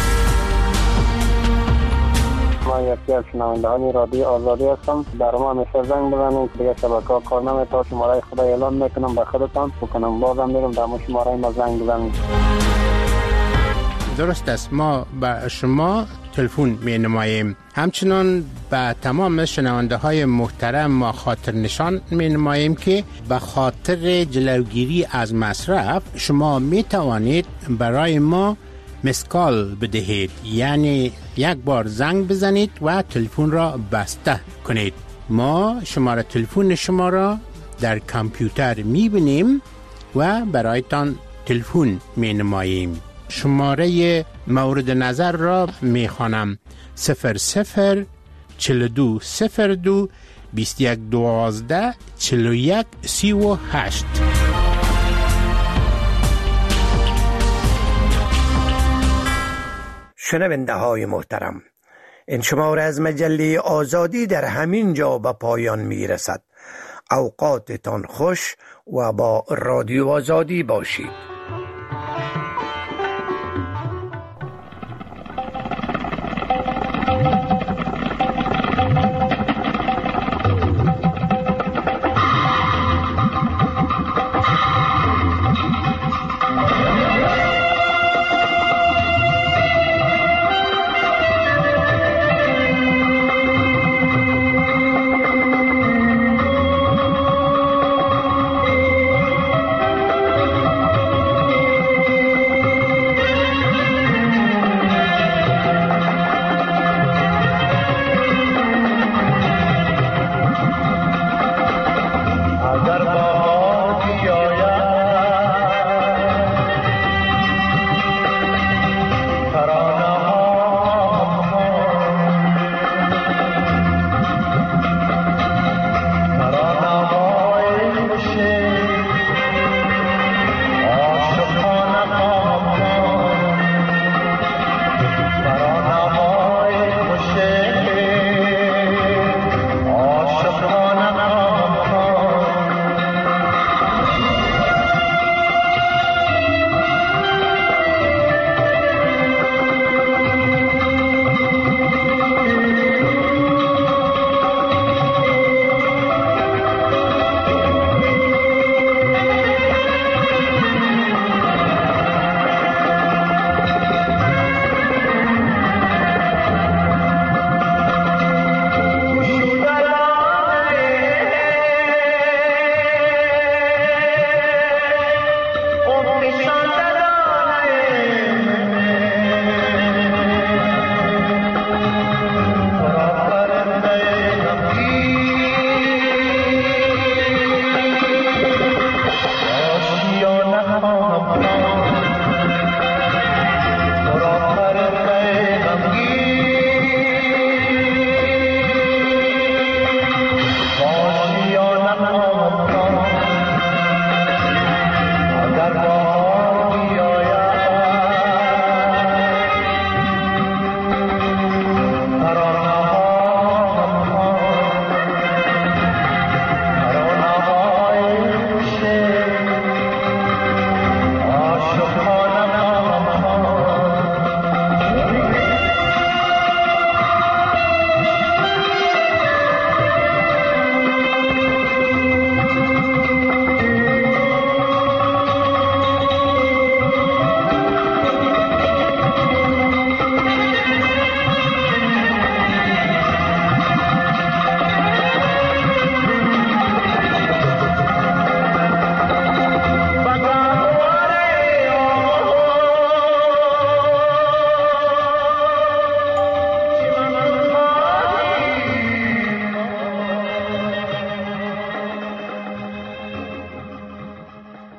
من یکی از شنوندهان رادیو آزادی هستم. برای ما همیشه زنگ بزنید، دیگه شبکه‌ها کار نمی‌کنه. شماره خدا اعلام میکنم به خودتان بکنم، بازم میرم در شماره ما زنگ بزنید. درست است، ما به شما تلفن می نماییم. همچنان به تمام شنونده های محترم ما خاطر نشان می نماییم که به خاطر جلوگیری از مصرف شما می توانید برای ما مسکال بدهید، یعنی یک بار زنگ بزنید و تلفن را بسته کنید. ما شماره تلفن شما را در کامپیوتر می بینیم و برایتان تلفن می نماییم. شماره مورد نظر را می خوانم: 00 42 02 21 12 41 38. شنونده های محترم، این شماره از مجله آزادی در همین جا به پایان می رسد. اوقاتتان خوش و با رادیو آزادی باشید.